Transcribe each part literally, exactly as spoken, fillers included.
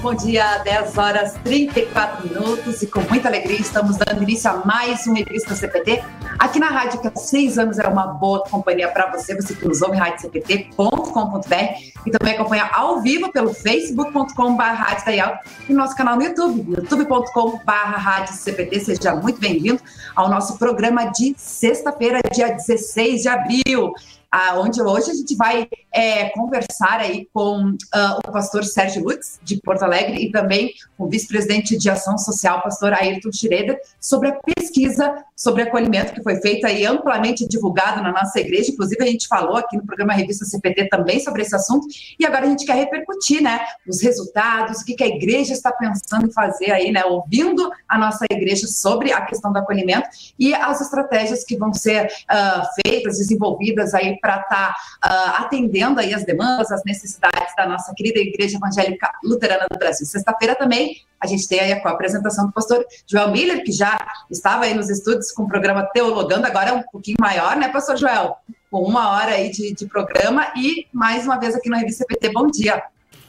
bom dia, dez horas e trinta e quatro minutos, e com muita alegria estamos dando início a mais um Revista C P T, aqui na rádio que há seis anos é uma boa companhia para você, você que nos ouve, rádio c p t ponto com ponto b r, e também acompanha ao vivo pelo facebook ponto com barra rádio Dayal e nosso canal no YouTube, youtube ponto com barra rádio C P T. Seja muito bem-vindo ao nosso programa de sexta-feira, dia dezesseis de abril. Ah, onde hoje a gente vai é, conversar aí com uh, o pastor Sérgio Lutz, de Porto Alegre, e também com o vice-presidente de Ação Social, pastor Ayrton Schroeder, sobre a pesquisa sobre acolhimento que foi feita e amplamente divulgada na nossa igreja. Inclusive, a gente falou aqui no programa Revista C P T também sobre esse assunto, e agora a gente quer repercutir, né, os resultados, o que, que a igreja está pensando em fazer aí, né, ouvindo a nossa igreja sobre a questão do acolhimento e as estratégias que vão ser uh, feitas, desenvolvidas aí para estar tá, uh, atendendo aí as demandas, as necessidades da nossa querida Igreja Evangélica Luterana do Brasil. Sexta-feira também a gente tem aí a apresentação do pastor Joel Miller, que já estava aí nos estúdios com o programa Teologando, agora é um pouquinho maior, né, pastor Joel? Com uma hora aí de, de programa, e mais uma vez aqui no Revista C P T. Bom dia.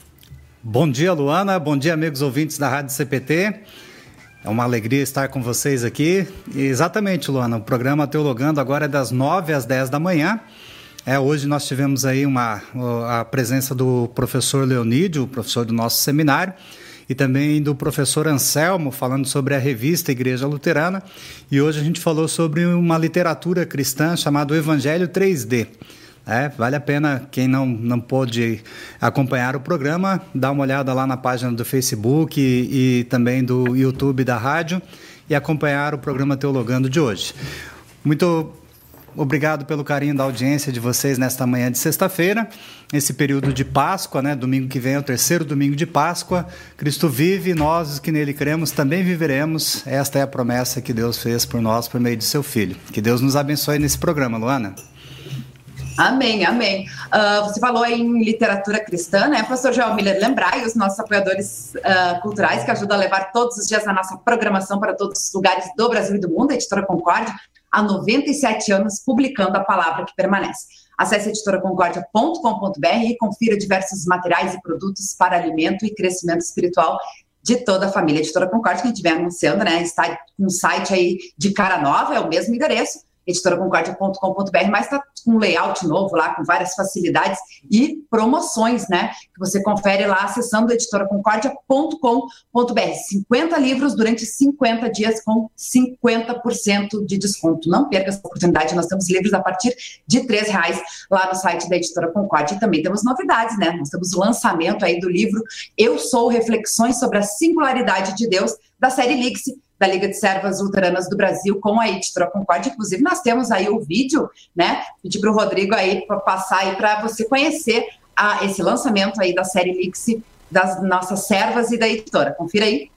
Bom dia, Luana. Bom dia, amigos ouvintes da Rádio C P T. É uma alegria estar com vocês aqui. E exatamente, Luana, o programa Teologando agora é das nove às dez da manhã. É, hoje nós tivemos aí uma, a presença do professor Leonídio, o professor do nosso seminário, e também do professor Anselmo, falando sobre a revista Igreja Luterana. E hoje a gente falou sobre uma literatura cristã chamada Evangelho três D. É, vale a pena, quem não, não pôde acompanhar o programa, dar uma olhada lá na página do Facebook e, e também do YouTube da rádio e acompanhar o programa Teologando de hoje. Muito obrigado pelo carinho da audiência de vocês nesta manhã de sexta-feira, esse período de Páscoa, né? Domingo que vem é o terceiro domingo de Páscoa. Cristo vive, nós os que nele cremos também viveremos. Esta é a promessa que Deus fez por nós por meio de seu Filho. Que Deus nos abençoe nesse programa, Luana. Amém, amém. Uh, você falou em literatura cristã, né, pastor Joel Miller? Lembrai os nossos apoiadores uh, culturais que ajudam a levar todos os dias a nossa programação para todos os lugares do Brasil e do mundo, a Editora Concórdia, há noventa e sete anos, publicando a palavra que permanece. Acesse editora concórdia ponto com ponto b r e confira diversos materiais e produtos para alimento e crescimento espiritual de toda a família. Editora Concórdia, que a gente vem anunciando, né, está com um site aí de cara nova, é o mesmo endereço, editora concórdia ponto com ponto b r, mas está com um layout novo lá, com várias facilidades e promoções, né, que você confere lá acessando editora concórdia ponto com ponto b r. cinquenta livros durante cinquenta dias com cinquenta por cento de desconto. Não perca essa oportunidade, nós temos livros a partir de três reais lá no site da Editora Concórdia. E também temos novidades, né, nós temos o lançamento aí do livro Eu Sou, Reflexões sobre a Singularidade de Deus, da série Ligue-se, da Liga de Servas Luteranas do Brasil, com a Editora Concórdia. Inclusive, nós temos aí o vídeo, né? Pedir para o Rodrigo aí para passar aí para você conhecer a, esse lançamento aí da série Ligue-se, das nossas servas e da editora. Confira aí.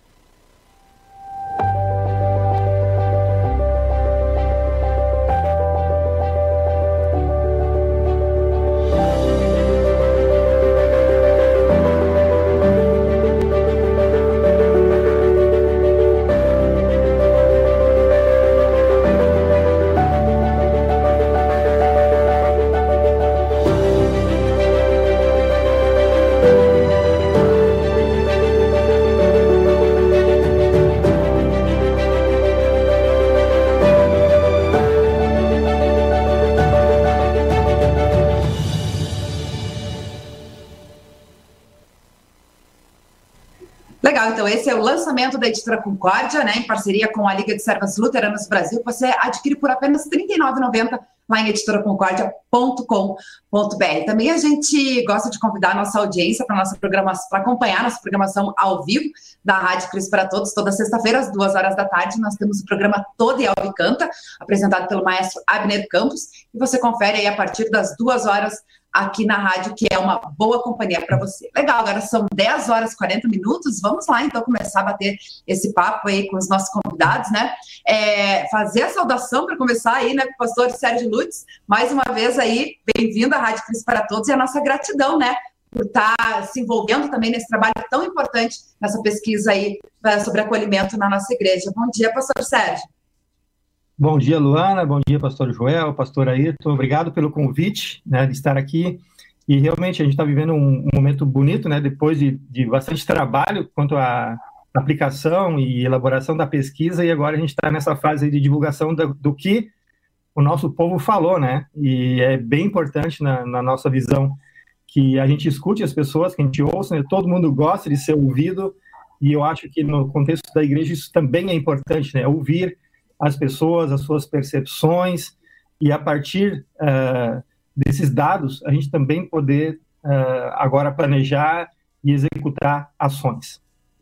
Então, esse é o lançamento da Editora Concórdia, né, em parceria com a Liga de Servas Luteranas do Brasil, que você adquire por apenas trinta e nove reais e noventa centavos lá em editora concórdia ponto com ponto b r. Também a gente gosta de convidar a nossa audiência para nossa programação, para acompanhar nossa programação ao vivo da Rádio Cristo para Todos, toda sexta-feira, às duas horas da tarde. Nós temos o programa Todo e Alve Canta, apresentado pelo maestro Abner Campos, e você confere aí a partir das duas horas aqui na rádio, que é uma boa companhia para você. Legal, agora são dez horas e quarenta minutos, vamos lá então começar a bater esse papo aí com os nossos convidados, né? É, fazer a saudação para começar aí, né, com o pastor Sérgio Lutz, mais uma vez aí, bem-vindo à Rádio Cristo para Todos, e a nossa gratidão, né, por estar se envolvendo também nesse trabalho tão importante, nessa pesquisa aí sobre acolhimento na nossa igreja. Bom dia, pastor Sérgio. Bom dia, Luana. Bom dia, pastor Joel, pastor Ayrton. Obrigado pelo convite, né, de estar aqui E realmente a gente está vivendo um, um momento bonito, né? Depois de, de bastante trabalho quanto à aplicação e elaboração da pesquisa, e agora a gente está nessa fase de divulgação do, do que o nosso povo falou, né? E é bem importante na, na nossa visão que a gente escute as pessoas, que a gente ouça, né? Todo mundo gosta de ser ouvido, e eu acho que no contexto da igreja isso também é importante, né? Ouvir as pessoas, as suas percepções, e a partir uh, desses dados, a gente também poder uh, agora planejar e executar ações.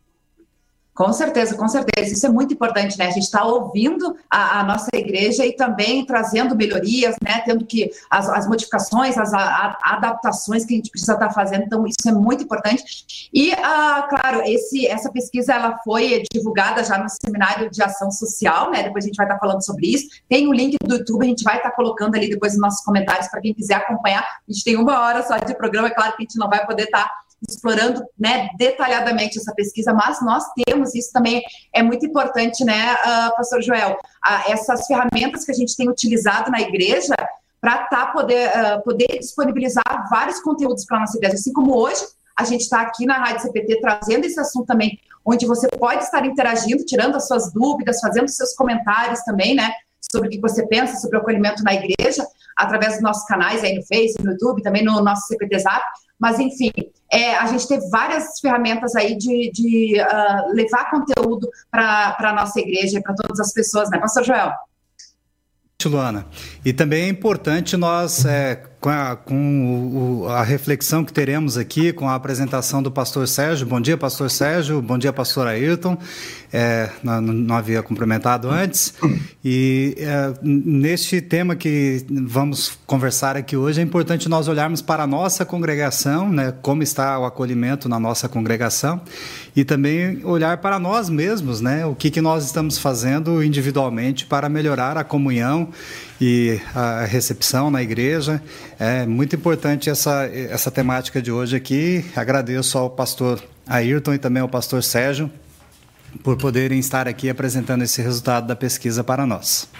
Com certeza, com certeza. Isso é muito importante, né? A gente está ouvindo a, a nossa igreja e também trazendo melhorias, né? Tendo que as, as modificações, as a, a, adaptações que a gente precisa estar fazendo. Então, isso é muito importante. E, ah, claro, esse, essa pesquisa ela foi divulgada já no Seminário de Ação Social, né? Depois a gente vai estar falando sobre isso. Tem o link do YouTube, a gente vai estar colocando ali depois nos nossos comentários para quem quiser acompanhar. A gente tem uma hora só de programa, é claro que a gente não vai poder estar explorando, né, detalhadamente essa pesquisa, mas nós temos, isso também é muito importante, né, uh, pastor Joel, uh, essas ferramentas que a gente tem utilizado na igreja para tá, poder, uh, poder disponibilizar vários conteúdos para a nossa igreja, assim como hoje a gente está aqui na Rádio C P T trazendo esse assunto também, onde você pode estar interagindo, tirando as suas dúvidas, fazendo seus comentários também, né, sobre o que você pensa sobre o acolhimento na igreja, através dos nossos canais aí no Face, no YouTube, também no nosso C P T Zap. Mas, enfim, é, a gente teve várias ferramentas aí de, de uh, levar conteúdo para a nossa igreja e para todas as pessoas, né, pastor Joel? Luana, e também é importante nós, é, com, a, com o, a reflexão que teremos aqui, com a apresentação do pastor Sérgio. Bom dia, pastor Sérgio. Bom dia, pastor Ayrton. É, não, não havia cumprimentado antes. E é, neste tema que vamos conversar aqui hoje, é importante nós olharmos para a nossa congregação, né, como está o acolhimento na nossa congregação, e também olhar para nós mesmos, né, o que, que nós estamos fazendo individualmente para melhorar a comunhão e a recepção na igreja. É muito importante essa, essa temática de hoje aqui. Agradeço ao pastor Ayrton e também ao pastor Sérgio por poderem estar aqui apresentando esse resultado da pesquisa para nós.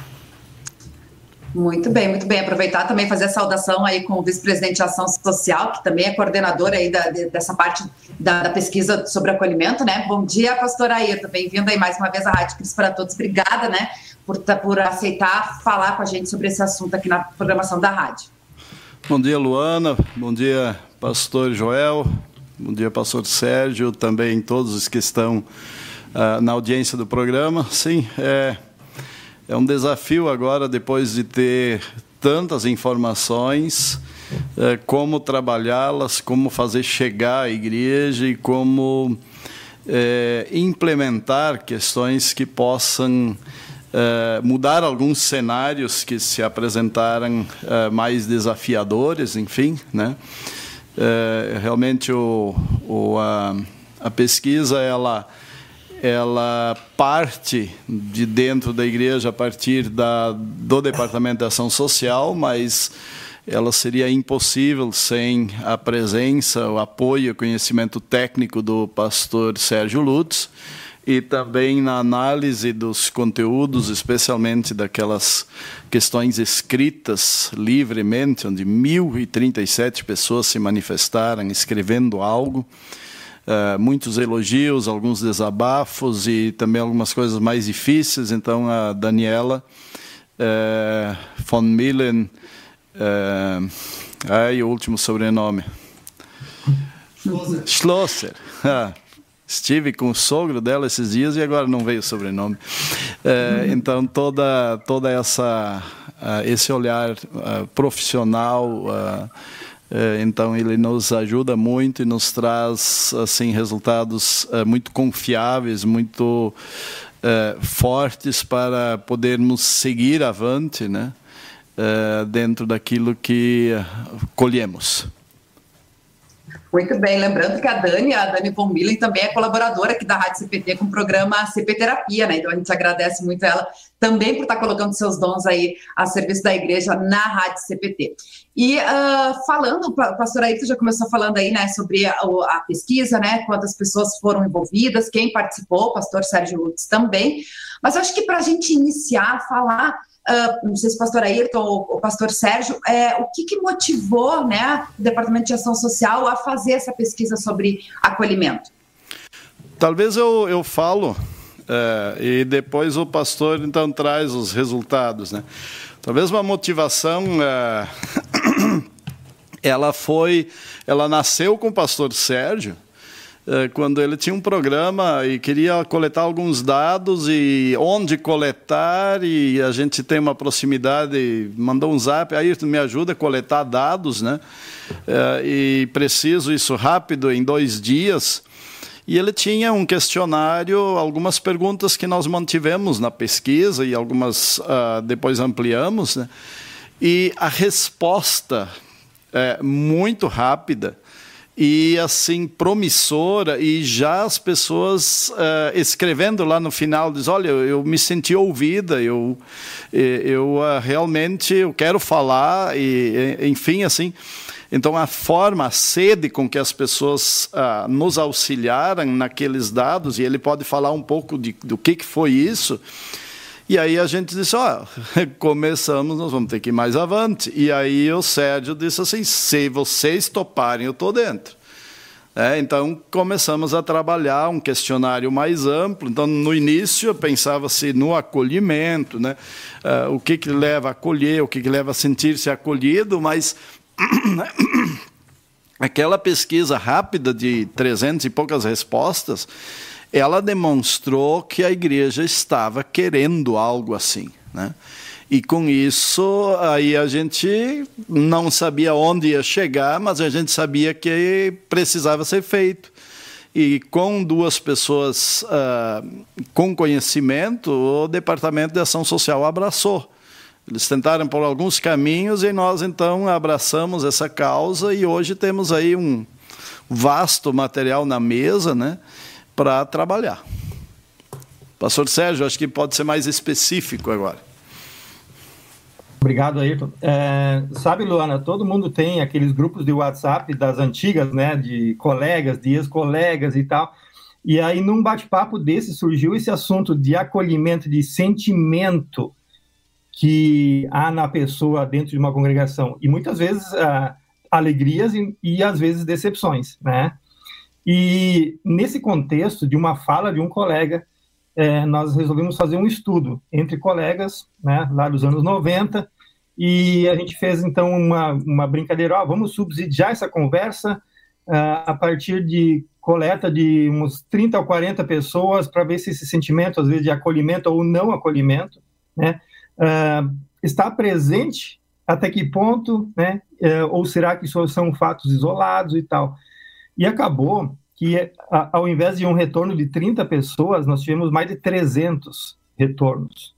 Muito bem, muito bem. Aproveitar também e fazer a saudação aí com o vice-presidente de Ação Social, que também é coordenador aí da, dessa parte da, da pesquisa sobre acolhimento, né? Bom dia, pastor Ayrton. Bem-vindo aí mais uma vez à Rádio Cristo para Todos. Obrigada, né, por, por aceitar falar com a gente sobre esse assunto aqui na programação da rádio. Bom dia, Luana. Bom dia, pastor Joel. Bom dia, pastor Sérgio. Também todos os que estão uh, na audiência do programa. Sim, é... É um desafio agora, depois de ter tantas informações, é, como trabalhá-las, como fazer chegar à igreja e como é, implementar questões que possam é, mudar alguns cenários que se apresentaram é, mais desafiadores, enfim, né? É, realmente o, o, a, a pesquisa, ela... ela parte de dentro da igreja a partir da, do Departamento de Ação Social, mas ela seria impossível sem a presença, o apoio, o conhecimento técnico do pastor Sérgio Lutz, e também na análise dos conteúdos, especialmente daquelas questões escritas livremente, onde mil e trinta e sete pessoas se manifestaram escrevendo algo. Uh, muitos elogios, alguns desabafos e também algumas coisas mais difíceis. Então, a Daniela uh, von Millen, uh, ai, o último sobrenome, Schlosser. Schlosser. Ah, estive com o sogro dela esses dias e agora não veio o sobrenome. Uh, uhum. Então, toda, toda essa, uh, esse olhar uh, profissional... Uh, Então, ele nos ajuda muito e nos traz assim, resultados uh, muito confiáveis, muito uh, fortes para podermos seguir avante, né? Uh, dentro daquilo que uh, colhemos. Muito bem, lembrando que a Dani, a Dani von Millen, também é colaboradora aqui da Rádio C P T com o programa C P Terapia, né? Então a gente agradece muito ela também por estar colocando seus dons aí a serviço da igreja na Rádio C P T. E uh, falando, o pastor Ayrton já começou falando aí, né, sobre a, a pesquisa, né, quantas pessoas foram envolvidas, quem participou, o pastor Sérgio Lutz também, mas eu acho que para a gente iniciar, falar, uh, não sei se o pastor Ayrton ou o pastor Sérgio, é, o que, que motivou, né, o Departamento de Ação Social a fazer essa pesquisa sobre acolhimento? Talvez eu, eu falo... É, e depois o pastor, então, traz os resultados, né? Talvez uma motivação, é, ela foi, ela nasceu com o pastor Sérgio, é, quando ele tinha um programa e queria coletar alguns dados e onde coletar, e a gente tem uma proximidade, mandou um zap, aí me ajuda a coletar dados, né? É, e preciso isso rápido, em dois dias. E ele tinha um questionário, algumas perguntas que nós mantivemos na pesquisa e algumas uh, depois ampliamos, né? E a resposta é muito rápida e assim promissora, e já as pessoas uh, escrevendo lá no final, diz, olha, eu, eu me senti ouvida, eu, eu uh, realmente eu quero falar, e enfim, assim... Então, a forma, a sede com que as pessoas ah, nos auxiliaram naqueles dados, e ele pode falar um pouco de, do que, que foi isso, e aí a gente disse, ó, oh, começamos, nós vamos ter que ir mais avante. E aí o Sérgio disse assim, se vocês toparem, eu estou dentro. É, então, começamos a trabalhar um questionário mais amplo. Então, no início, pensava-se no acolhimento, né? Uh, o que, que leva a acolher, o que, que leva a sentir-se acolhido, mas... aquela pesquisa rápida de trezentas e poucas respostas, ela demonstrou que a igreja estava querendo algo assim, né? E com isso, aí a gente não sabia onde ia chegar, mas a gente sabia que precisava ser feito. E com duas pessoas uh, com conhecimento, o Departamento de Ação Social abraçou. Eles tentaram por alguns caminhos e nós, então, abraçamos essa causa e hoje temos aí um vasto material na mesa, né, para trabalhar. Pastor Sérgio, acho que pode ser mais específico agora. Obrigado, Ayrton. É, sabe, Luana, todo mundo tem aqueles grupos de WhatsApp das antigas, né, de colegas, de ex-colegas e tal, e aí num bate-papo desse surgiu esse assunto de acolhimento, de sentimento que há na pessoa dentro de uma congregação, e muitas vezes ah, alegrias e, e às vezes decepções, né? E nesse contexto de uma fala de um colega, eh, nós resolvemos fazer um estudo entre colegas, né, lá dos anos noventa, e a gente fez então uma, uma brincadeira, ó, vamos subsidiar essa conversa ah, a partir de coleta de uns trinta ou quarenta pessoas para ver se esse sentimento, às vezes, de acolhimento ou não acolhimento, né, Uh, está presente, até que ponto, né? Uh, ou será que isso são fatos isolados e tal? E acabou que, a, ao invés de um retorno de trinta pessoas, nós tivemos mais de trezentos retornos.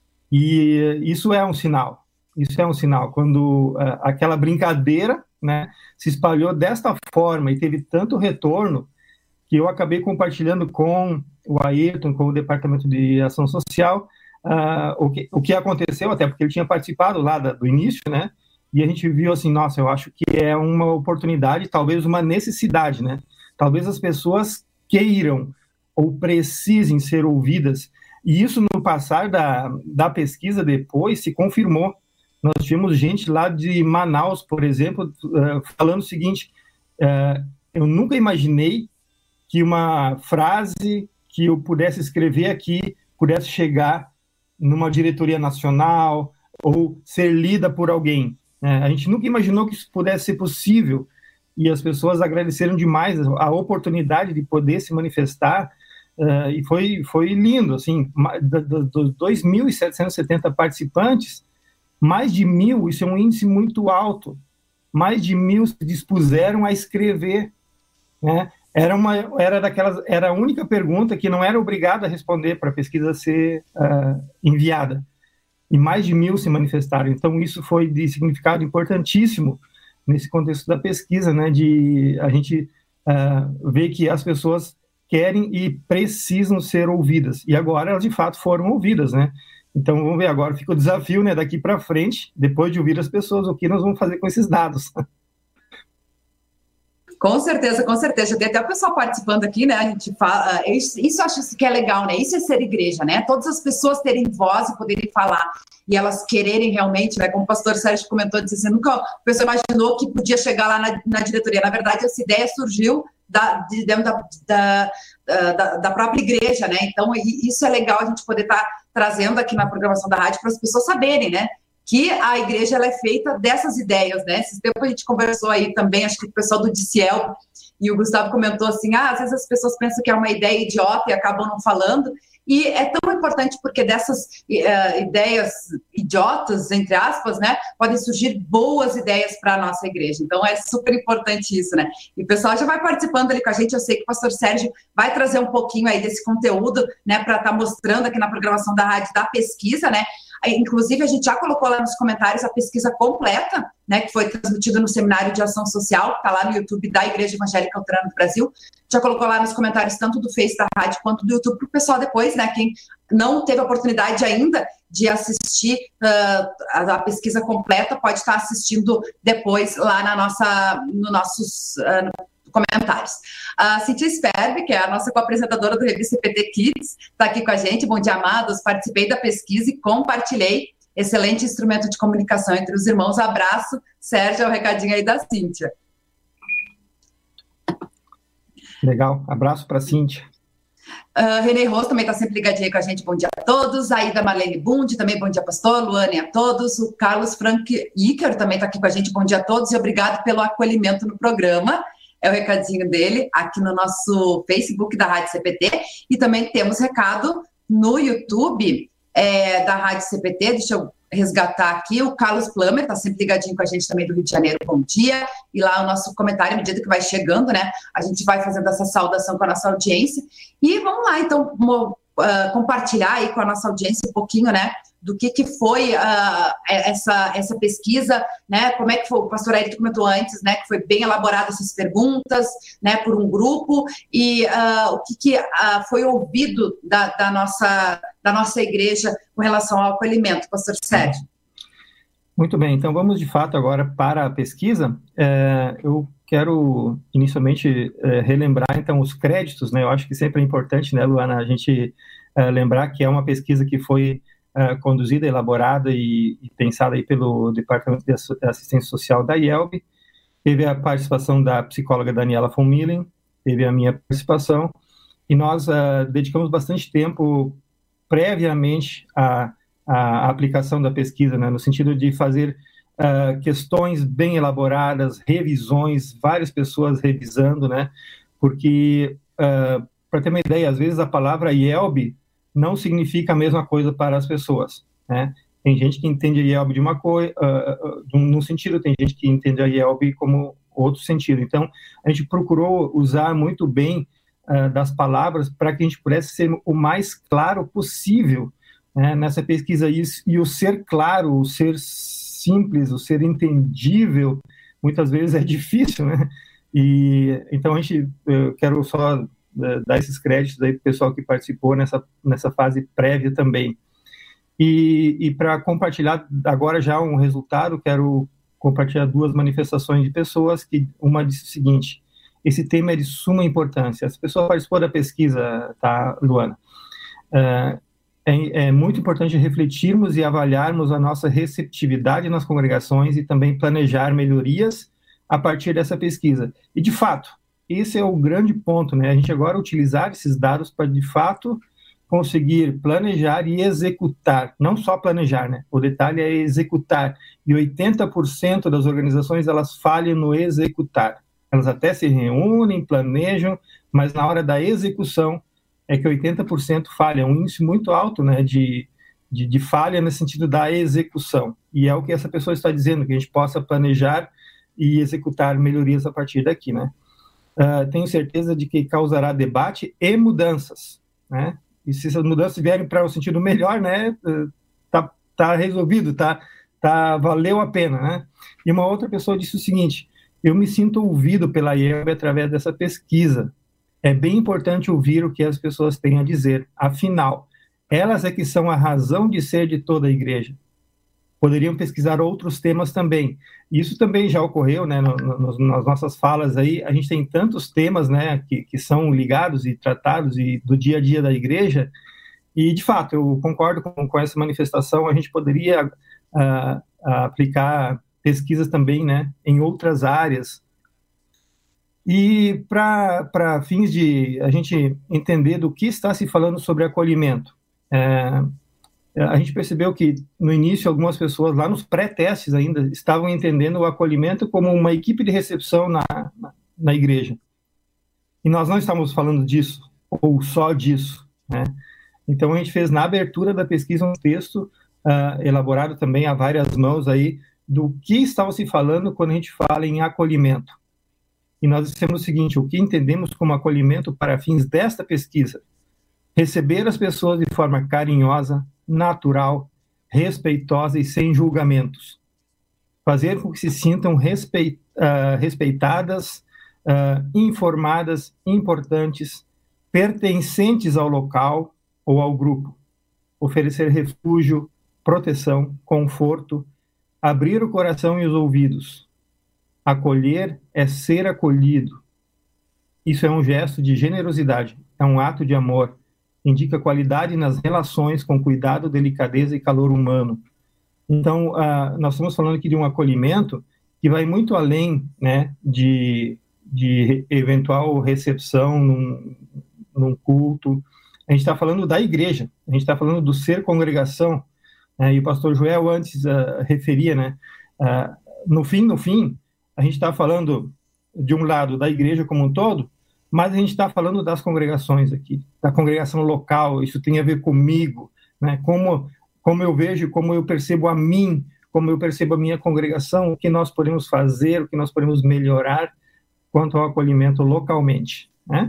E isso é um sinal, isso é um sinal. Quando uh, aquela brincadeira, né, se espalhou desta forma e teve tanto retorno, que eu acabei compartilhando com o Ayrton, com o Departamento de Ação Social, Uh, o, que, o que aconteceu, até porque ele tinha participado lá da, do início, né? E a gente viu assim, nossa, eu acho que é uma oportunidade, talvez uma necessidade, né? Talvez as pessoas queiram ou precisem ser ouvidas. E isso, no passar da, da pesquisa depois, se confirmou. Nós tivemos gente lá de Manaus, por exemplo, uh, falando o seguinte, uh, eu nunca imaginei que uma frase que eu pudesse escrever aqui pudesse chegar numa diretoria nacional ou ser lida por alguém. É, a gente nunca imaginou que isso pudesse ser possível e as pessoas agradeceram demais a oportunidade de poder se manifestar uh, e foi, foi lindo, assim, dos dois mil setecentos e setenta participantes, mais de mil, isso é um índice muito alto, mais de mil se dispuseram a escrever, né? Era, uma, era, daquelas, era a única pergunta que não era obrigado a responder para a pesquisa ser uh, enviada. E mais de mil se manifestaram. Então, isso foi de significado importantíssimo nesse contexto da pesquisa, né, de a gente uh, ver que as pessoas querem e precisam ser ouvidas. E agora elas, de fato, foram ouvidas, né? Então, vamos ver agora, fica o desafio, né, daqui para frente, depois de ouvir as pessoas, o que nós vamos fazer com esses dados. Com certeza, com certeza. Tem até o pessoal participando aqui, né? A gente fala, isso, isso eu acho que é legal, né? Isso é ser igreja, né? Todas as pessoas terem voz e poderem falar, e elas quererem realmente, né? Como o pastor Sérgio comentou, disse assim, nunca a pessoa imaginou que podia chegar lá na, na diretoria. Na verdade, essa ideia surgiu da, de dentro da, da, da, da própria igreja, né? Então, isso é legal a gente poder estar tá trazendo aqui na programação da rádio para as pessoas saberem, né? Que a igreja ela é feita dessas ideias, né? Esse tempo a gente conversou aí também, acho que o pessoal do D C L, e o Gustavo comentou assim, ah, às vezes as pessoas pensam que é uma ideia idiota e acabam não falando, e é tão importante porque dessas uh, ideias idiotas, entre aspas, né, podem surgir boas ideias para a nossa igreja, então é super importante isso, né? E o pessoal já vai participando ali com a gente, eu sei que o pastor Sérgio vai trazer um pouquinho aí desse conteúdo, né, para estar tá mostrando aqui na programação da rádio da pesquisa, né? Inclusive, a gente já colocou lá nos comentários a pesquisa completa, né, que foi transmitida no Seminário de Ação Social, que está lá no YouTube da Igreja Evangélica Luterana do Brasil. Já colocou lá nos comentários tanto do Face da rádio quanto do YouTube para o pessoal depois, né, quem não teve a oportunidade ainda de assistir uh, a, a pesquisa completa, pode estar assistindo depois lá na nossa, no nossos... Uh, comentários. A Cintia Sperbe, que é a nossa co-apresentadora do Revista C P T Kids, está aqui com a gente. Bom dia, amados. Participei da pesquisa e compartilhei. Excelente instrumento de comunicação entre os irmãos. Abraço. Sérgio, é o recadinho aí da Cintia. Legal. Abraço para a Cintia. Uh, Renê Ross também está sempre ligadinho aí com a gente. Bom dia a todos. A Ida Marlene Bund, também bom dia, pastor. Luane a todos. O Carlos Frank Iker também está aqui com a gente. Bom dia a todos e obrigado pelo acolhimento no programa. É o recadinho dele aqui no nosso Facebook da Rádio C P T. E também temos recado no YouTube é, da Rádio C P T. Deixa eu resgatar aqui. O Carlos Plummer está sempre ligadinho com a gente também do Rio de Janeiro. Bom dia. E lá o nosso comentário, à medida que vai chegando, né? A gente vai fazendo essa saudação com a nossa audiência. E vamos lá, então, uh, compartilhar aí com a nossa audiência um pouquinho, né? Do que, que foi uh, essa, essa pesquisa, né? Como é que foi, o pastor Eric comentou antes, né? Que foi bem elaborada essas perguntas, né? Por um grupo, e uh, o que, que uh, foi ouvido da, da, nossa, da nossa igreja com relação ao acolhimento, pastor Sérgio. Muito bem, então vamos de fato agora para a pesquisa. É, eu quero inicialmente é, relembrar então os créditos, né? Eu acho que sempre é importante, né, Luana, a gente é, lembrar que é uma pesquisa que foi Uh, conduzida, elaborada e, e pensada aí pelo Departamento de Assistência Social da I E L B. Teve a participação da psicóloga Daniela von Millen, teve a minha participação, e nós uh, dedicamos bastante tempo previamente à, à aplicação da pesquisa, né, no sentido de fazer uh, questões bem elaboradas, revisões, várias pessoas revisando, né, porque, uh, para ter uma ideia, às vezes a palavra I E L B não significa a mesma coisa para as pessoas, né? Tem gente que entende a I E L B de uma coisa, uh, uh, num sentido, tem gente que entende a I E L B como outro sentido. Então, a gente procurou usar muito bem uh, das palavras para que a gente pudesse ser o mais claro possível, né, nessa pesquisa. E, e o ser claro, o ser simples, o ser entendível, muitas vezes é difícil, né? E, então, a gente, eu quero só dar esses créditos aí para o pessoal que participou nessa, nessa fase prévia também. E, e para compartilhar agora já um resultado, quero compartilhar duas manifestações de pessoas, que uma disse o seguinte: esse tema é de suma importância. As pessoas participou da pesquisa, tá, Luana? Uh, é, é muito importante refletirmos e avaliarmos a nossa receptividade nas congregações e também planejar melhorias a partir dessa pesquisa. E, de fato, esse é o grande ponto, né? A gente agora utilizar esses dados para, de fato, conseguir planejar e executar. Não só planejar, né? O detalhe é executar. E oitenta por cento das organizações, elas falham no executar. Elas até se reúnem, planejam, mas na hora da execução é que oitenta por cento falham. Um índice muito alto, né, de, de, de falha no sentido da execução. E é o que essa pessoa está dizendo, que a gente possa planejar e executar melhorias a partir daqui, né? Uh, tenho certeza de que causará debate e mudanças, né? E se essas mudanças vierem para o sentido melhor, né, uh, tá, tá resolvido, tá, tá, valeu a pena, né? E uma outra pessoa disse o seguinte: eu me sinto ouvido pela I E L B através dessa pesquisa. É bem importante ouvir o que as pessoas têm a dizer. Afinal, Elas é que são a razão de ser de toda a igreja. Poderiam pesquisar outros temas também. Isso também já ocorreu, né, no, no, nas nossas falas aí. A gente tem tantos temas, né, que, que são ligados e tratados e do dia a dia da igreja. E, de fato, eu concordo com, com essa manifestação. A gente poderia uh, uh, aplicar pesquisas também, né, em outras áreas. E para fins de a gente entender do que está se falando sobre acolhimento, é, a gente percebeu que, no início, algumas pessoas, lá nos pré-testes ainda, estavam entendendo o acolhimento como uma equipe de recepção na, na, na igreja. E nós não estamos falando disso, ou só disso, né? Então, a gente fez, na abertura da pesquisa, um texto uh, elaborado também a várias mãos aí, do que estava se falando quando a gente fala em acolhimento. E nós dissemos o seguinte: o que entendemos como acolhimento para fins desta pesquisa? Receber as pessoas de forma carinhosa, natural, respeitosa e sem julgamentos. Fazer com que se sintam respeit, uh, respeitadas, uh, informadas, importantes, pertencentes ao local ou ao grupo. Oferecer refúgio, proteção, conforto, abrir o coração e os ouvidos. Acolher é ser acolhido. Isso é um gesto de generosidade, é um ato de amor, indica qualidade nas relações com cuidado, delicadeza e calor humano. Então, uh, nós estamos falando aqui de um acolhimento que vai muito além, né, de, de eventual recepção num, num culto. A gente está falando da igreja, a gente está falando do ser congregação, né, e o pastor Joel antes uh, referia, né, uh, no fim, no fim, a gente está falando, de um lado, da igreja como um todo, mas a gente está falando das congregações aqui, da congregação local. Isso tem a ver comigo, né? Como, como eu vejo, como eu percebo a mim, como eu percebo a minha congregação, o que nós podemos fazer, o que nós podemos melhorar quanto ao acolhimento localmente, né?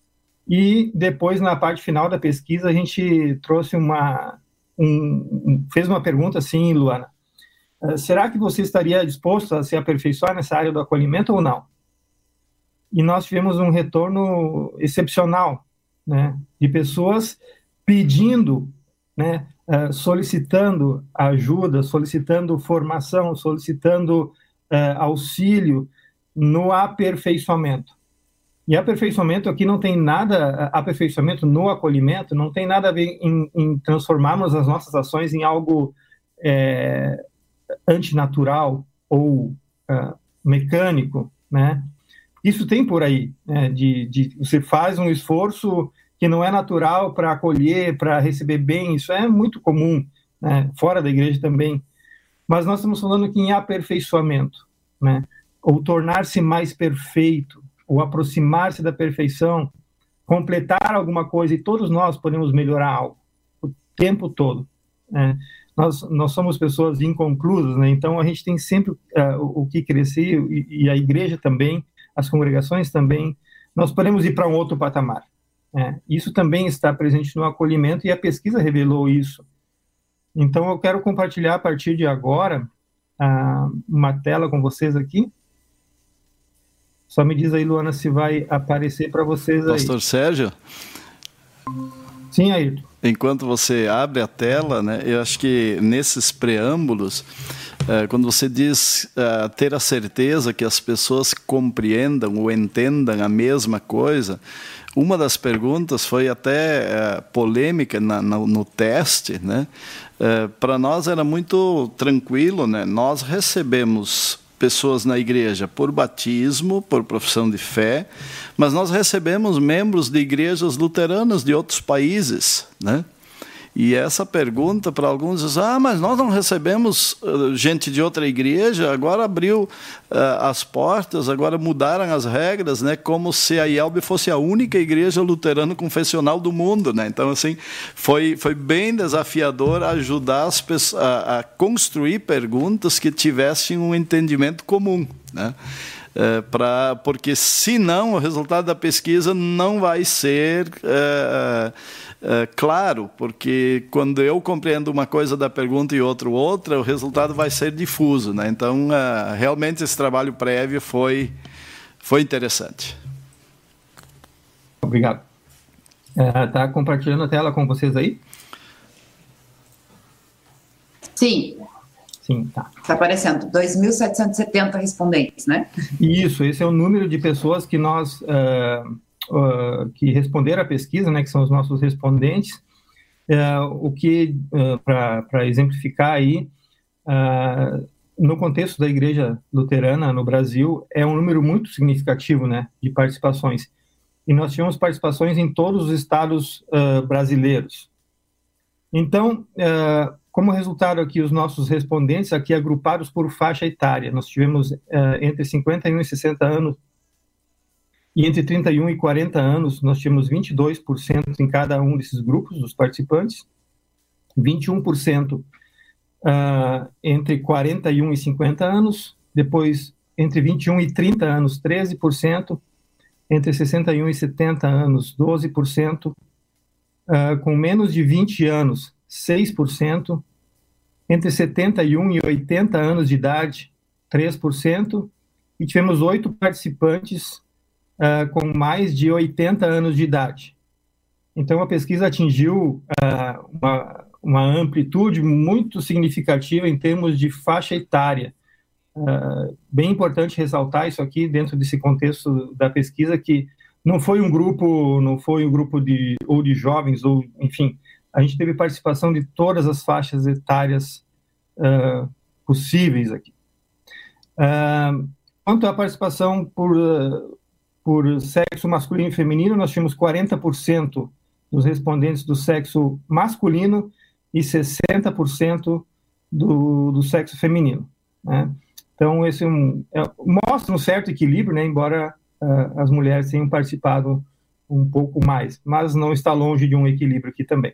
E depois, na parte final da pesquisa, a gente trouxe uma... Um, fez uma pergunta assim, Luana: será que você estaria disposto a se aperfeiçoar nessa área do acolhimento ou não? E nós tivemos um retorno excepcional, né, de pessoas pedindo, né, uh, solicitando ajuda, solicitando formação, solicitando uh, auxílio no aperfeiçoamento. E aperfeiçoamento aqui não tem nada, aperfeiçoamento no acolhimento não tem nada a ver em, em transformarmos as nossas ações em algo é, antinatural ou uh, mecânico, né? Isso tem por aí, né, de, de você faz um esforço que não é natural para acolher, para receber bem. Isso é muito comum, né, fora da igreja também. Mas nós estamos falando aqui em aperfeiçoamento, né, ou tornar-se mais perfeito, ou aproximar-se da perfeição, completar alguma coisa, e todos nós podemos melhorar algo o tempo todo, né? Nós, nós somos pessoas inconclusas, né? Então a gente tem sempre uh, o, o que crescer, e, e a igreja também, as congregações também. Nós podemos ir para um outro patamar, né? Isso também está presente no acolhimento, e a pesquisa revelou isso. Então eu quero compartilhar a partir de agora uh, uma tela com vocês aqui. Só me diz aí, Luana, se vai aparecer para vocês aí. Pastor Sérgio? Sim, Ayrton. Enquanto você abre a tela, né, eu acho que nesses preâmbulos, é, quando você diz é, ter a certeza que as pessoas compreendam ou entendam a mesma coisa, uma das perguntas foi até é, polêmica na, na, no teste, né? É, para nós era muito tranquilo, né? Nós recebemos pessoas na igreja por batismo, por profissão de fé, mas nós recebemos membros de igrejas luteranas de outros países, né? E essa pergunta para alguns diz: ah, mas nós não recebemos uh, gente de outra igreja, agora abriu uh, as portas, agora mudaram as regras, né? Como se a I E L B fosse a única igreja luterana confessional do mundo, né? Então, assim, foi, foi bem desafiador ajudar as pessoas a, a construir perguntas que tivessem um entendimento comum, né? É, pra, porque, senão, o resultado da pesquisa não vai ser é, é, claro, porque quando eu compreendo uma coisa da pergunta e outro outra, o resultado vai ser difuso, né? Então, é, realmente, esse trabalho prévio foi, foi interessante. Obrigado. Está é, compartilhando a tela com vocês aí? Sim. Sim, tá. Está aparecendo, dois mil setecentos e setenta respondentes, né? Isso, esse é o número de pessoas que nós, uh, uh, que responderam à pesquisa, né, que são os nossos respondentes, uh, o que, uh, para exemplificar aí, uh, no contexto da Igreja Luterana no Brasil, é um número muito significativo, né, de participações. E nós tivemos participações em todos os estados uh, brasileiros. Então, uh, como resultado aqui, os nossos respondentes aqui agrupados por faixa etária. Nós tivemos uh, entre cinquenta e um e sessenta anos, e entre trinta e um e quarenta anos, nós tivemos vinte e dois por cento em cada um desses grupos, dos participantes, vinte e um por cento uh, entre quarenta e um e cinquenta anos, depois entre vinte e um e trinta anos, treze por cento, entre sessenta e um e setenta anos, doze por cento, uh, com menos de vinte anos, seis por cento, entre setenta e um e oitenta anos de idade, três por cento, e tivemos oito participantes uh, com mais de oitenta anos de idade. Então, a pesquisa atingiu uh, uma, uma amplitude muito significativa em termos de faixa etária. Uh, bem importante ressaltar isso aqui dentro desse contexto da pesquisa, que não foi um grupo, não foi um grupo de, ou de jovens, ou, enfim, a gente teve participação de todas as faixas etárias uh, possíveis aqui. Uh, quanto à participação por, uh, por sexo masculino e feminino, nós tínhamos quarenta por cento dos respondentes do sexo masculino e sessenta por cento do, do sexo feminino, né? Então, esse é um, é, mostra um certo equilíbrio, né, embora uh, as mulheres tenham participado um pouco mais, mas não está longe de um equilíbrio aqui também.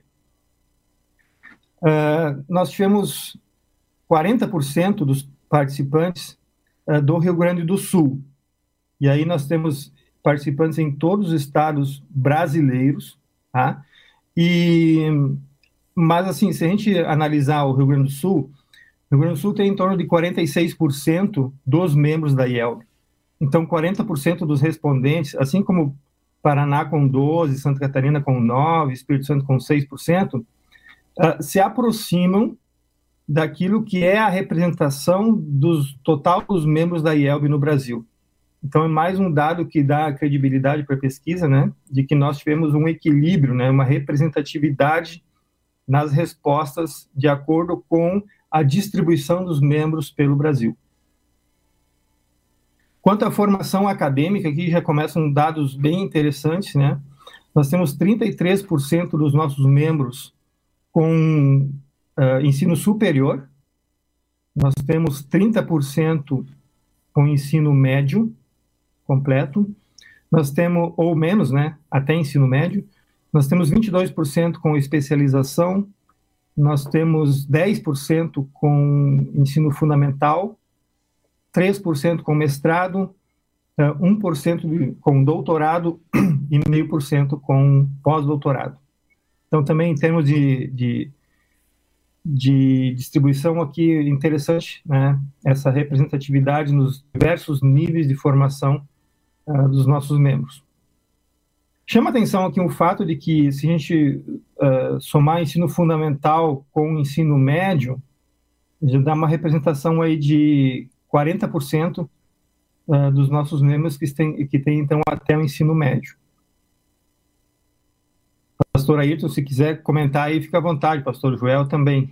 Uh, nós tivemos quarenta por cento dos participantes uh, do Rio Grande do Sul. E aí nós temos participantes em todos os estados brasileiros, tá? E, mas, assim, se a gente analisar o Rio Grande do Sul, o Rio Grande do Sul tem em torno de quarenta e seis por cento dos membros da I E L B. Então, quarenta por cento dos respondentes, assim como Paraná com doze por cento, Santa Catarina com nove por cento, Espírito Santo com seis por cento, Uh, se aproximam daquilo que é a representação dos total dos membros da I E L B no Brasil. Então, é mais um dado que dá credibilidade para a pesquisa, né, de que nós tivemos um equilíbrio, né, uma representatividade nas respostas de acordo com a distribuição dos membros pelo Brasil. Quanto à formação acadêmica, aqui já começam dados bem interessantes, né? Nós temos trinta e três por cento dos nossos membros com uh, ensino superior, nós temos trinta por cento com ensino médio completo, nós temos, ou menos, né, até ensino médio, nós temos vinte e dois por cento com especialização, nós temos dez por cento com ensino fundamental, três por cento com mestrado, uh, um por cento com doutorado e zero vírgula cinco por cento com pós-doutorado. Então, também em termos de, de, de distribuição aqui, interessante, né, essa representatividade nos diversos níveis de formação uh, dos nossos membros. Chama atenção aqui o fato de que, se a gente uh, somar ensino fundamental com ensino médio, já dá uma representação aí de quarenta por cento uh, dos nossos membros que têm, que têm, então, até o ensino médio. Pastor Ayrton, se quiser comentar aí, fica à vontade, pastor Joel também.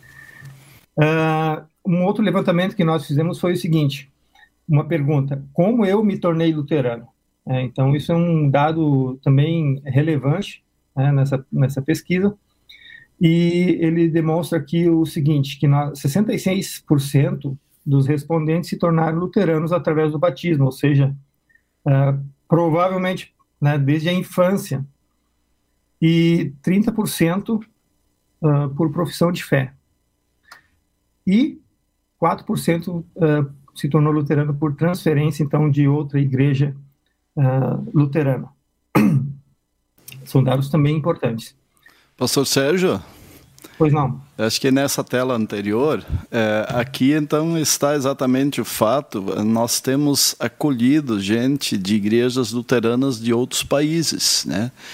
uh, um outro levantamento que nós fizemos foi o seguinte, uma pergunta, como eu me tornei luterano? É, então, isso é um dado também relevante, né, nessa, nessa pesquisa, e ele demonstra aqui o seguinte, que nós, sessenta e seis por cento dos respondentes se tornaram luteranos através do batismo, ou seja, uh, provavelmente, né, desde a infância, e trinta por cento uh, por profissão de fé. E quatro por cento uh, se tornou luterano por transferência, então, de outra igreja uh, luterana. São dados também importantes. Pastor Sérgio? Pois não. Acho que nessa tela anterior, é, aqui então está exatamente o fato, nós temos acolhido gente de igrejas luteranas de outros países, né?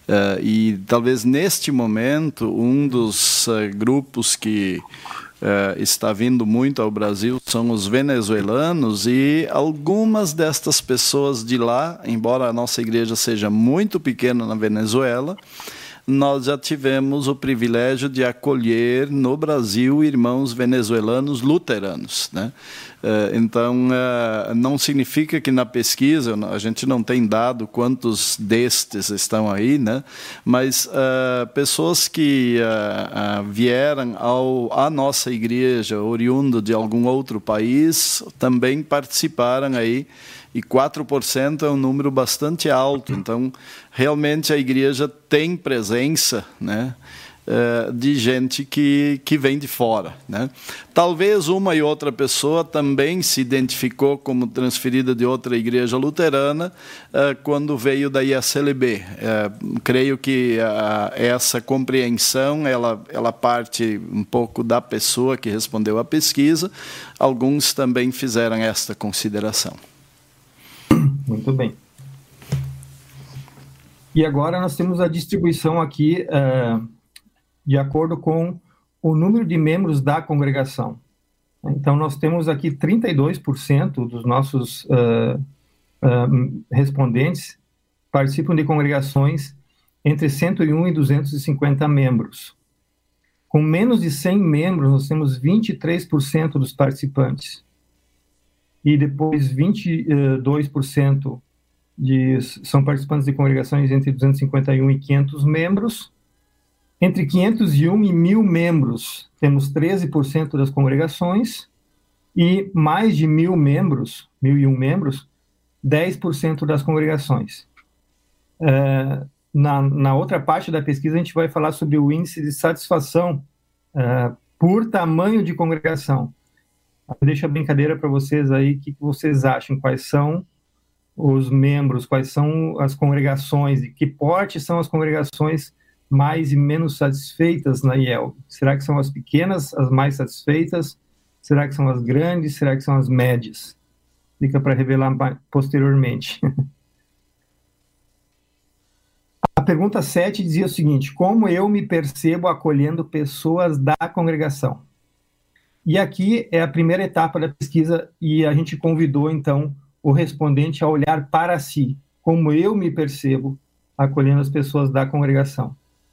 Uh, e talvez neste momento um dos uh, grupos que uh, está vindo muito ao Brasil são os venezuelanos, e algumas destas pessoas de lá, embora a nossa igreja seja muito pequena na Venezuela, nós já tivemos o privilégio de acolher no Brasil irmãos venezuelanos luteranos, né? Então, não significa que na pesquisa, a gente não tem dado quantos destes estão aí, né? Mas uh, pessoas que uh, uh, vieram ao, à nossa igreja, oriundo de algum outro país, também participaram aí, e quatro por cento é um número bastante alto. Então, realmente a igreja tem presença, né, de gente que, que vem de fora, né? Talvez uma e outra pessoa também se identificou como transferida de outra igreja luterana quando veio da I S L B. Creio que essa compreensão ela, ela parte um pouco da pessoa que respondeu à pesquisa. Alguns também fizeram esta consideração. Muito bem. E agora nós temos a distribuição aqui uh, de acordo com o número de membros da congregação. Então, nós temos aqui trinta e dois por cento dos nossos uh, uh, respondentes participam de congregações entre cento e um e duzentos e cinquenta membros. Com menos de cem membros, nós temos vinte e três por cento dos participantes. E depois vinte e dois por cento de, são participantes de congregações entre duzentos e cinquenta e um e quinhentos membros. Entre quinhentos e um e mil membros, temos treze por cento das congregações, e mais de mil membros, mil e um membros, dez por cento das congregações. Uh, na, na outra parte da pesquisa, a gente vai falar sobre o índice de satisfação uh, por tamanho de congregação. Deixa a brincadeira para vocês aí, o que vocês acham, quais são os membros, quais são as congregações, de que porte são as congregações mais e menos satisfeitas na I E L B? Será que são as pequenas as mais satisfeitas? Será que são as grandes? Será que são as médias? Fica para revelar posteriormente. A pergunta sete dizia o seguinte: como eu me percebo acolhendo pessoas da congregação? E aqui é a primeira etapa da pesquisa, e a gente convidou, então, o respondente a olhar para si, como eu me percebo acolhendo as pessoas da congregação.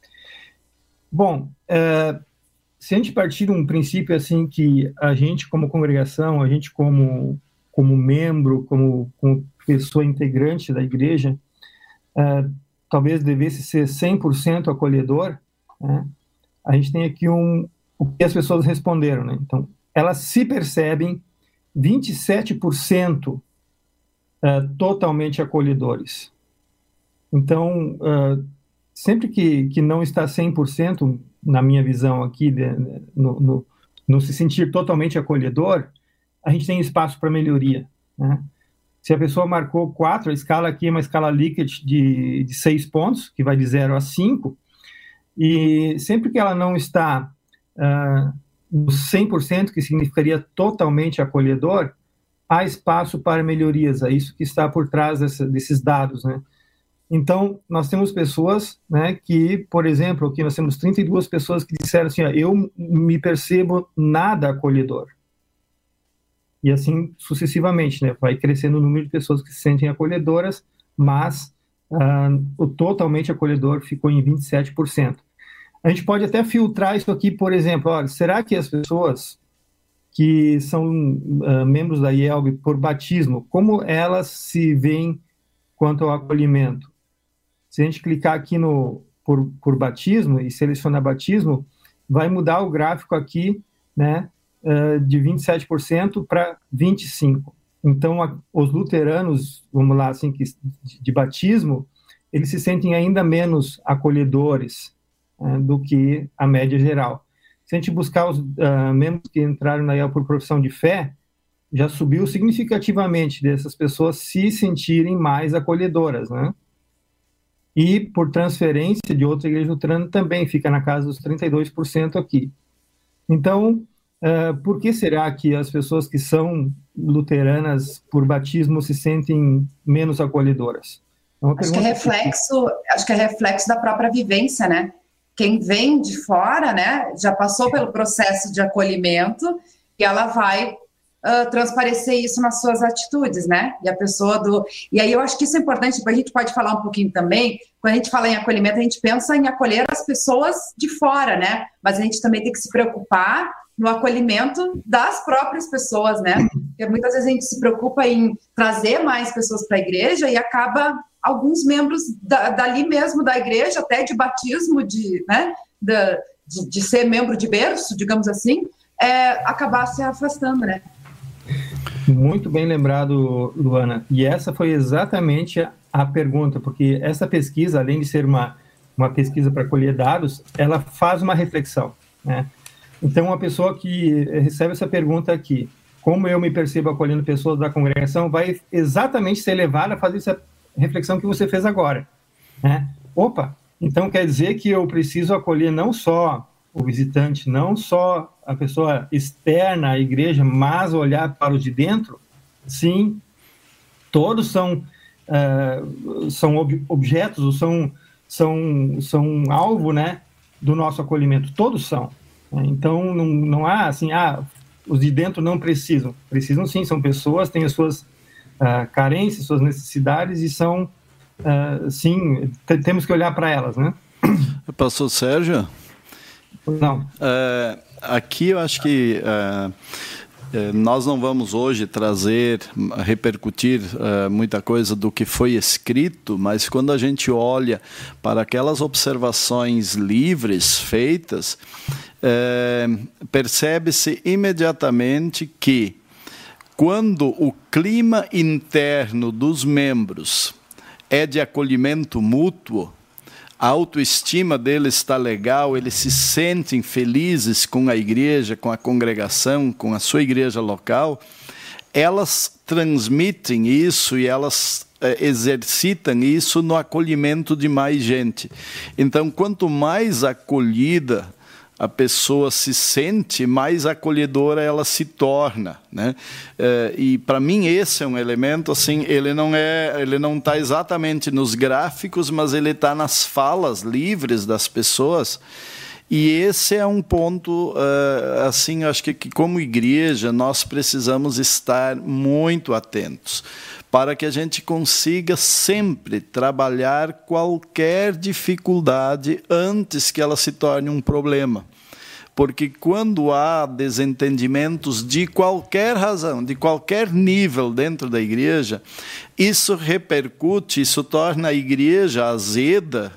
Bom, é, se a gente partir de um princípio assim que a gente como congregação, a gente como, como membro, como, como pessoa integrante da igreja, é, talvez devesse ser cem por cento acolhedor, né? A gente tem aqui um, o que as pessoas responderam, né? Então, elas se percebem vinte e sete por cento uh, totalmente acolhedores. Então, uh, sempre que, que não está cem por cento, na minha visão aqui, de, no, no, no se sentir totalmente acolhedor, a gente tem espaço para melhoria, né? Se a pessoa marcou quatro, a escala aqui é uma escala Likert de, de seis pontos, que vai de zero a cinco, e sempre que ela não está uh, no cem por cento, que significaria totalmente acolhedor, há espaço para melhorias. É isso que está por trás dessa, desses dados, né? Então, nós temos pessoas, né, que, por exemplo, aqui nós temos trinta e duas pessoas que disseram assim: ó, eu me percebo nada acolhedor. E assim sucessivamente, né? Vai crescendo o número de pessoas que se sentem acolhedoras, mas uh, o totalmente acolhedor ficou em vinte e sete por cento. A gente pode até filtrar isso aqui, por exemplo, olha, será que as pessoas que são uh, membros da I E L B por batismo, como elas se veem quanto ao acolhimento? Se a gente clicar aqui no por, por batismo e selecionar batismo, vai mudar o gráfico aqui, né, uh, de vinte e sete por cento para vinte e cinco por cento. Então, a, os luteranos, vamos lá, assim, que, de, de batismo, eles se sentem ainda menos acolhedores uh, do que a média geral. Se a gente buscar os uh, membros que entraram na I E L B por profissão de fé, já subiu significativamente dessas pessoas se sentirem mais acolhedoras, né? E por transferência de outra igreja luterana também fica na casa dos trinta e dois por cento aqui. Então, uh, por que será que as pessoas que são luteranas por batismo se sentem menos acolhedoras? Acho que é reflexo, acho que é reflexo da própria vivência, né? Quem vem de fora, né, já passou pelo processo de acolhimento e ela vai uh, transparecer isso nas suas atitudes, né? E a pessoa do... E aí eu acho que isso é importante, a gente pode falar um pouquinho também, quando a gente fala em acolhimento, a gente pensa em acolher as pessoas de fora, né? Mas a gente também tem que se preocupar no acolhimento das próprias pessoas, né? Porque muitas vezes a gente se preocupa em trazer mais pessoas para a igreja e acaba alguns membros da, dali mesmo da igreja, até de batismo, de, né, de, de, de ser membro de berço, digamos assim, é, acabar se afastando, né? Muito bem lembrado, Luana. E essa foi exatamente a, a pergunta, porque essa pesquisa, além de ser uma, uma pesquisa para colher dados, ela faz uma reflexão, né? Então, uma pessoa que recebe essa pergunta aqui, como eu me percebo acolhendo pessoas da congregação, vai exatamente ser levada a fazer essa reflexão que você fez agora, né? Opa, então quer dizer que eu preciso acolher não só o visitante, não só a pessoa externa à igreja, mas olhar para o de dentro? Sim, todos são, uh, são ob- objetos, ou são, são, são alvo, né, do nosso acolhimento, todos são. Então, não, não há assim, ah, os de dentro não precisam. Precisam sim, são pessoas, têm as suas uh, carências, suas necessidades e são, uh, sim, t- temos que olhar para elas, né? Pastor Sérgio? Não. Uh, aqui eu acho que uh, uh, nós não vamos hoje trazer, repercutir uh, muita coisa do que foi escrito, mas quando a gente olha para aquelas observações livres feitas, uh, percebe-se imediatamente que quando o clima interno dos membros é de acolhimento mútuo, a autoestima deles está legal, eles se sentem felizes com a igreja, com a congregação, com a sua igreja local, elas transmitem isso e elas eh, exercitam isso no acolhimento de mais gente. Então, quanto mais acolhida a pessoa se sente, mais acolhedora ela se torna, né? E para mim esse é um elemento, assim, ele não é, ele não está exatamente nos gráficos, mas ele está nas falas livres das pessoas. E esse é um ponto, assim, acho que, que como igreja nós precisamos estar muito atentos, para que a gente consiga sempre trabalhar qualquer dificuldade antes que ela se torne um problema. Porque quando há desentendimentos de qualquer razão, de qualquer nível dentro da igreja, isso repercute, isso torna a igreja azeda,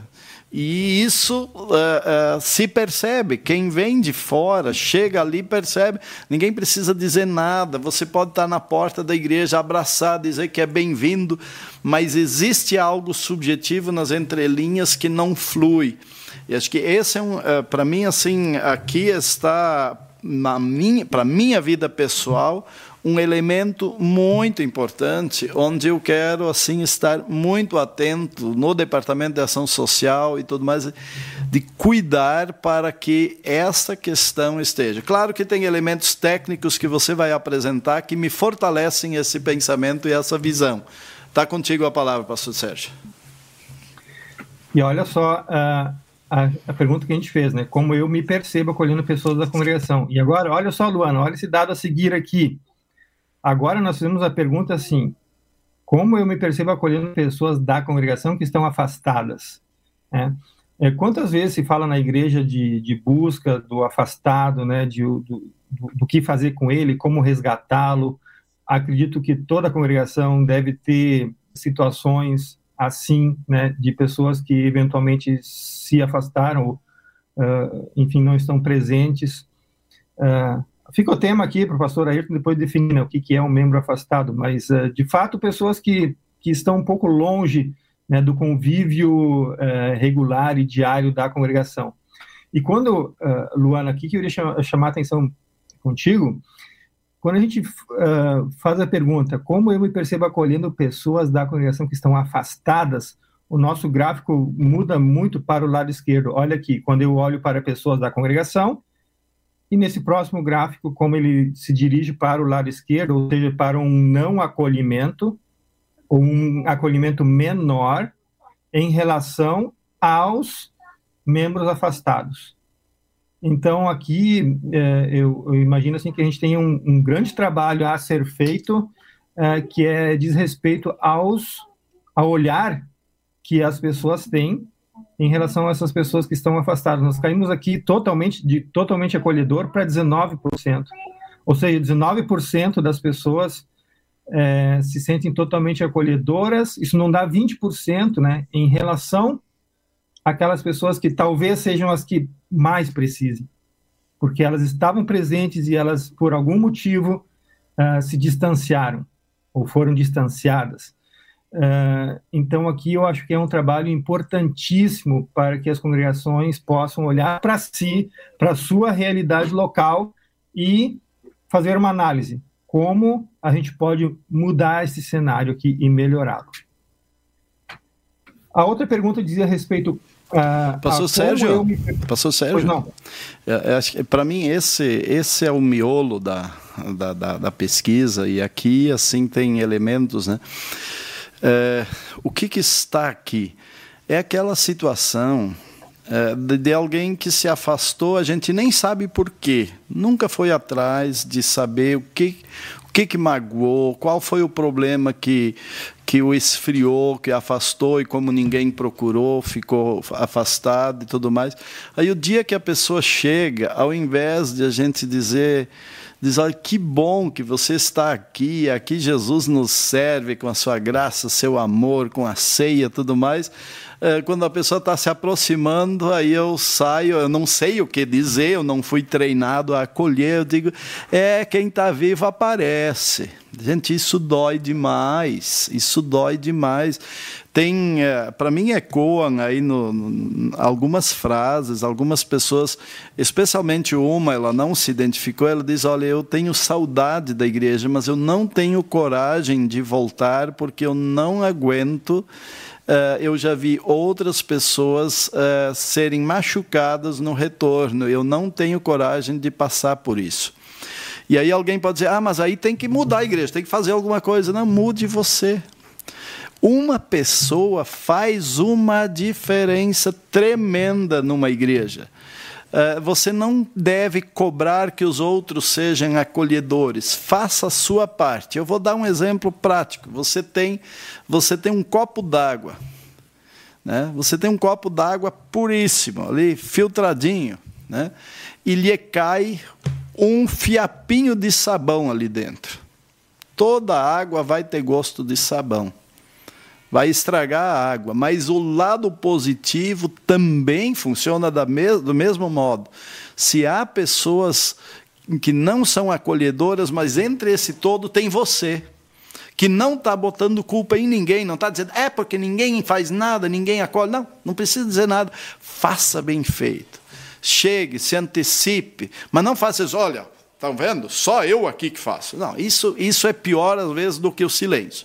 e isso uh, uh, se percebe. Quem vem de fora, chega ali, percebe. Ninguém precisa dizer nada. Você pode estar na porta da igreja, abraçar, dizer que é bem-vindo, mas existe algo subjetivo nas entrelinhas que não flui. E acho que esse é um, uh, para mim, assim, aqui está, na minha, para a minha vida pessoal, um elemento muito importante, onde eu quero, assim, estar muito atento no Departamento de Ação Social e tudo mais, de cuidar para que essa questão esteja. Claro que tem elementos técnicos que você vai apresentar que me fortalecem esse pensamento e essa visão. Está contigo a palavra, pastor Sérgio. E olha só a, a, a pergunta que a gente fez, né? Como eu me percebo acolhendo pessoas da congregação. E agora, olha só, Luana, olha esse dado a seguir aqui. Agora nós fizemos a pergunta assim: como eu me percebo acolhendo pessoas da congregação que estão afastadas? É, é, quantas vezes se fala na igreja de, de busca do afastado, né, de, do, do, do que fazer com ele, como resgatá-lo? Acredito que toda a congregação deve ter situações assim, né, de pessoas que eventualmente se afastaram, uh, enfim, não estão presentes. Uh, Fica o tema aqui para o pastor Ayrton depois definir, né, o que, que é um membro afastado, mas, uh, de fato, pessoas que, que estão um pouco longe, né, do convívio uh, regular e diário da congregação. E quando, uh, Luana, aqui que eu queria chamar, chamar a atenção contigo, quando a gente uh, faz a pergunta, como eu me percebo acolhendo pessoas da congregação que estão afastadas, o nosso gráfico muda muito para o lado esquerdo. Olha aqui, quando eu olho para pessoas da congregação, e nesse próximo gráfico, como ele se dirige para o lado esquerdo, ou seja, para um não acolhimento, ou um acolhimento menor em relação aos membros afastados. Então, aqui, é, eu, eu imagino assim, que a gente tem um, um grande trabalho a ser feito, é, que é, diz respeito aos, ao olhar que as pessoas têm em relação a essas pessoas que estão afastadas. Nós caímos aqui totalmente, de totalmente acolhedor para dezenove por cento. Ou seja, dezenove por cento das pessoas é, se sentem totalmente acolhedoras. Isso não dá vinte por cento, né, em relação àquelas pessoas que talvez sejam as que mais precisem, porque elas estavam presentes e elas, por algum motivo, uh, se distanciaram ou foram distanciadas. Uh, então, aqui eu acho que é um trabalho importantíssimo para que as congregações possam olhar para si, para a sua realidade local e fazer uma análise. Como a gente pode mudar esse cenário aqui e melhorá-lo. A outra pergunta dizia a respeito... Uh, Pastor Sérgio, me... Pastor Sérgio, não. É, é, para mim esse, esse é o miolo da, da, da, da pesquisa, e aqui assim tem elementos, né? É, o que, que está aqui? É aquela situação é, de, de alguém que se afastou, a gente nem sabe por quê, nunca foi atrás de saber o que, o que, que magoou, qual foi o problema que, que o esfriou, que afastou, e como ninguém procurou, ficou afastado e tudo mais. Aí o dia que a pessoa chega, ao invés de a gente dizer... Diz, olha, que bom que você está aqui, aqui Jesus nos serve com a sua graça, seu amor, com a ceia e tudo mais. É, quando a pessoa está se aproximando, aí eu saio, eu não sei o que dizer, eu não fui treinado a acolher, eu digo, é, quem está vivo aparece. Gente, isso dói demais, isso dói demais. Tem, é, para mim, ecoam aí no, no, algumas frases, algumas pessoas, especialmente uma, ela não se identificou, ela diz, olha, eu tenho saudade da igreja, mas eu não tenho coragem de voltar porque eu não aguento. Uh, eu já vi outras pessoas uh, serem machucadas no retorno, eu não tenho coragem de passar por isso. E aí alguém pode dizer, ah, mas aí tem que mudar a igreja, tem que fazer alguma coisa. Não, mude você. Uma pessoa faz uma diferença tremenda numa igreja. Uh, você não deve cobrar que os outros sejam acolhedores. Faça a sua parte. Eu vou dar um exemplo prático. Você tem, você tem um copo d'água, né? Você tem um copo d'água puríssimo, ali, filtradinho, né? E lhe cai um fiapinho de sabão ali dentro. Toda a água vai ter gosto de sabão. Vai estragar a água, mas o lado positivo também funciona da mes- do mesmo modo. Se há pessoas que não são acolhedoras, mas entre esse todo tem você, que não está botando culpa em ninguém, não está dizendo, é porque ninguém faz nada, ninguém acolhe. Não, não precisa dizer nada. Faça bem feito. Chegue, se antecipe, mas não faça isso, olha, estão vendo? Só eu aqui que faço. Não, isso, isso é pior às vezes do que o silêncio.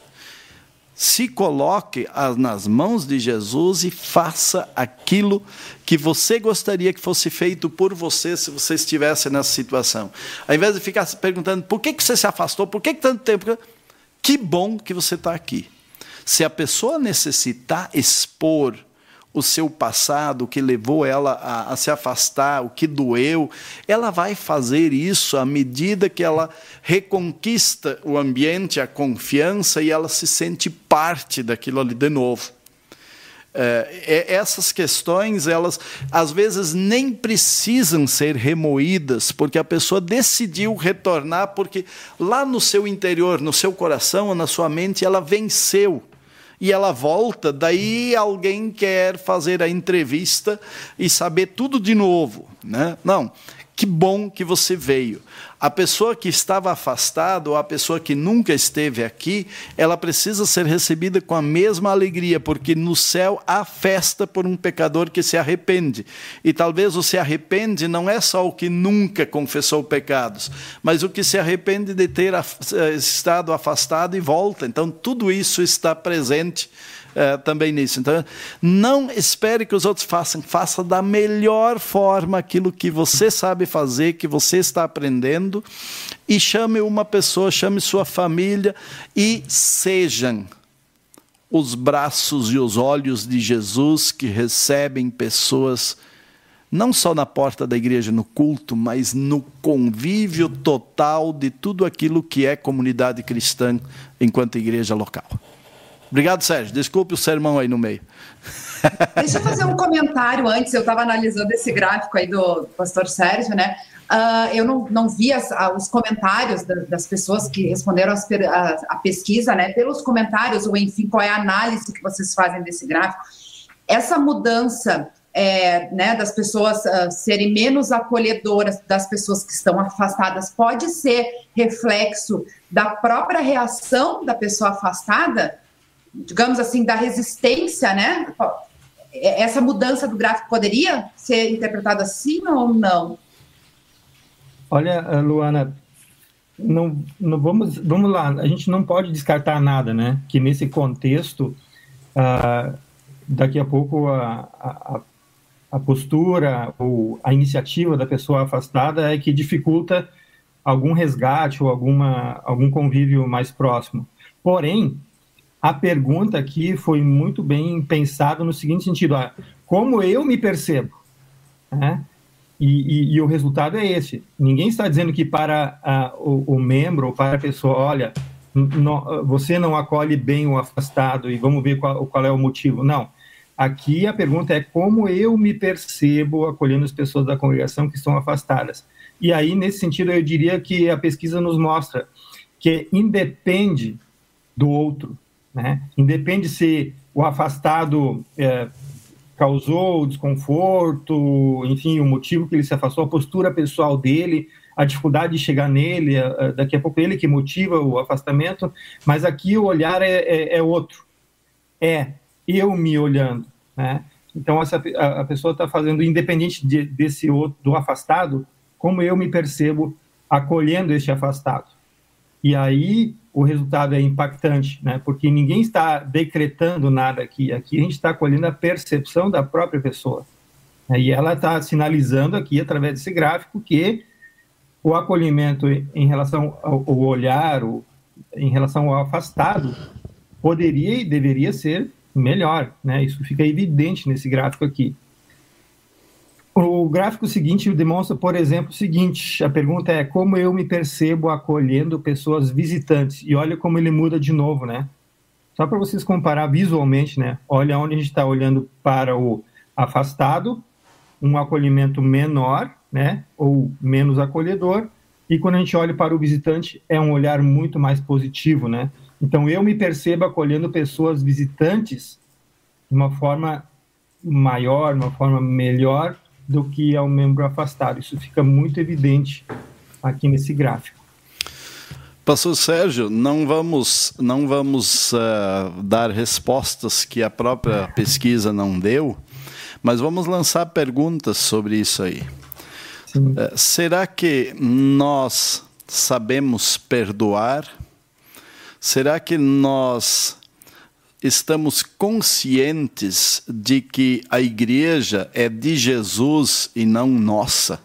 Se coloque nas mãos de Jesus e faça aquilo que você gostaria que fosse feito por você se você estivesse nessa situação. Ao invés de ficar se perguntando por que você se afastou, por que tanto tempo... Que bom que você está aqui. Se a pessoa necessitar expor o seu passado, o que levou ela a, a se afastar, o que doeu, ela vai fazer isso à medida que ela reconquista o ambiente, a confiança, e ela se sente parte daquilo ali de novo. É, essas questões, elas às vezes nem precisam ser remoídas, porque a pessoa decidiu retornar, porque lá no seu interior, no seu coração ou na sua mente, ela venceu. E ela volta, daí alguém quer fazer a entrevista e saber tudo de novo, né? Não, que bom que você veio. A pessoa que estava afastada, ou a pessoa que nunca esteve aqui, ela precisa ser recebida com a mesma alegria, porque no céu há festa por um pecador que se arrepende. E talvez o se arrepende não é só o que nunca confessou pecados, mas o que se arrepende de ter estado afastado e volta. Então, tudo isso está presente É, também nisso. Então, não espere que os outros façam, faça da melhor forma aquilo que você sabe fazer, que você está aprendendo, e chame uma pessoa, chame sua família, e sejam, os braços e os olhos de Jesus que recebem pessoas não só na porta da igreja, no culto, mas no convívio total de tudo aquilo que é comunidade cristã enquanto igreja local. Obrigado, Sérgio. Desculpe o sermão aí no meio. Deixa eu fazer um comentário antes. Eu estava analisando esse gráfico aí do pastor Sérgio, né? Uh, eu não, não vi as, os comentários da, das pessoas que responderam as, a, a pesquisa, né? Pelos comentários, ou enfim, qual é a análise que vocês fazem desse gráfico. Essa mudança... É, né, das pessoas uh, serem menos acolhedoras, das pessoas que estão afastadas, pode ser reflexo da própria reação da pessoa afastada, digamos assim, da resistência, né? Essa mudança do gráfico poderia ser interpretada assim ou não? Olha, Luana, não, não vamos, vamos lá, a gente não pode descartar nada, né? Que nesse contexto, uh, daqui a pouco a, a a postura ou a iniciativa da pessoa afastada é que dificulta algum resgate ou alguma, algum convívio mais próximo. Porém, a pergunta aqui foi muito bem pensada no seguinte sentido: ah, como eu me percebo? Né? E, e, e o resultado é esse. Ninguém está dizendo que para uh, o, o membro ou para a pessoa, olha, no, você não acolhe bem o afastado e vamos ver qual, qual é o motivo. Não. Aqui a pergunta é como eu me percebo acolhendo as pessoas da congregação que estão afastadas. E aí, nesse sentido, eu diria que a pesquisa nos mostra que independe do outro, né? Independe se o afastado é, causou desconforto, enfim, o motivo que ele se afastou, a postura pessoal dele, a dificuldade de chegar nele, daqui a pouco ele que motiva o afastamento, mas aqui o olhar é, é, é outro. É eu me olhando, né? Então, essa, a, a pessoa está fazendo, independente de, desse outro, do afastado, como eu me percebo acolhendo este afastado. E aí, o resultado é impactante, né? Porque ninguém está decretando nada aqui. Aqui a gente está acolhendo a percepção da própria pessoa. E ela está sinalizando aqui, através desse gráfico, que o acolhimento em relação ao, ao olhar, o, em relação ao afastado, poderia e deveria ser melhor, né? Isso fica evidente nesse gráfico aqui. O gráfico seguinte demonstra, por exemplo, o seguinte: a pergunta é como eu me percebo acolhendo pessoas visitantes, e olha como ele muda de novo, né? Só para vocês comparar visualmente, né? Olha onde a gente está olhando para o afastado, um acolhimento menor, né? Ou menos acolhedor, e quando a gente olha para o visitante, é um olhar muito mais positivo, né? Então, eu me percebo acolhendo pessoas visitantes de uma forma maior, uma forma melhor do que ao membro afastado. Isso fica muito evidente aqui nesse gráfico. Pastor Sérgio, não vamos, não vamos uh, dar respostas que a própria pesquisa não deu, mas vamos lançar perguntas sobre isso aí. Uh, será que nós sabemos perdoar? Será que nós estamos conscientes de que a igreja é de Jesus e não nossa?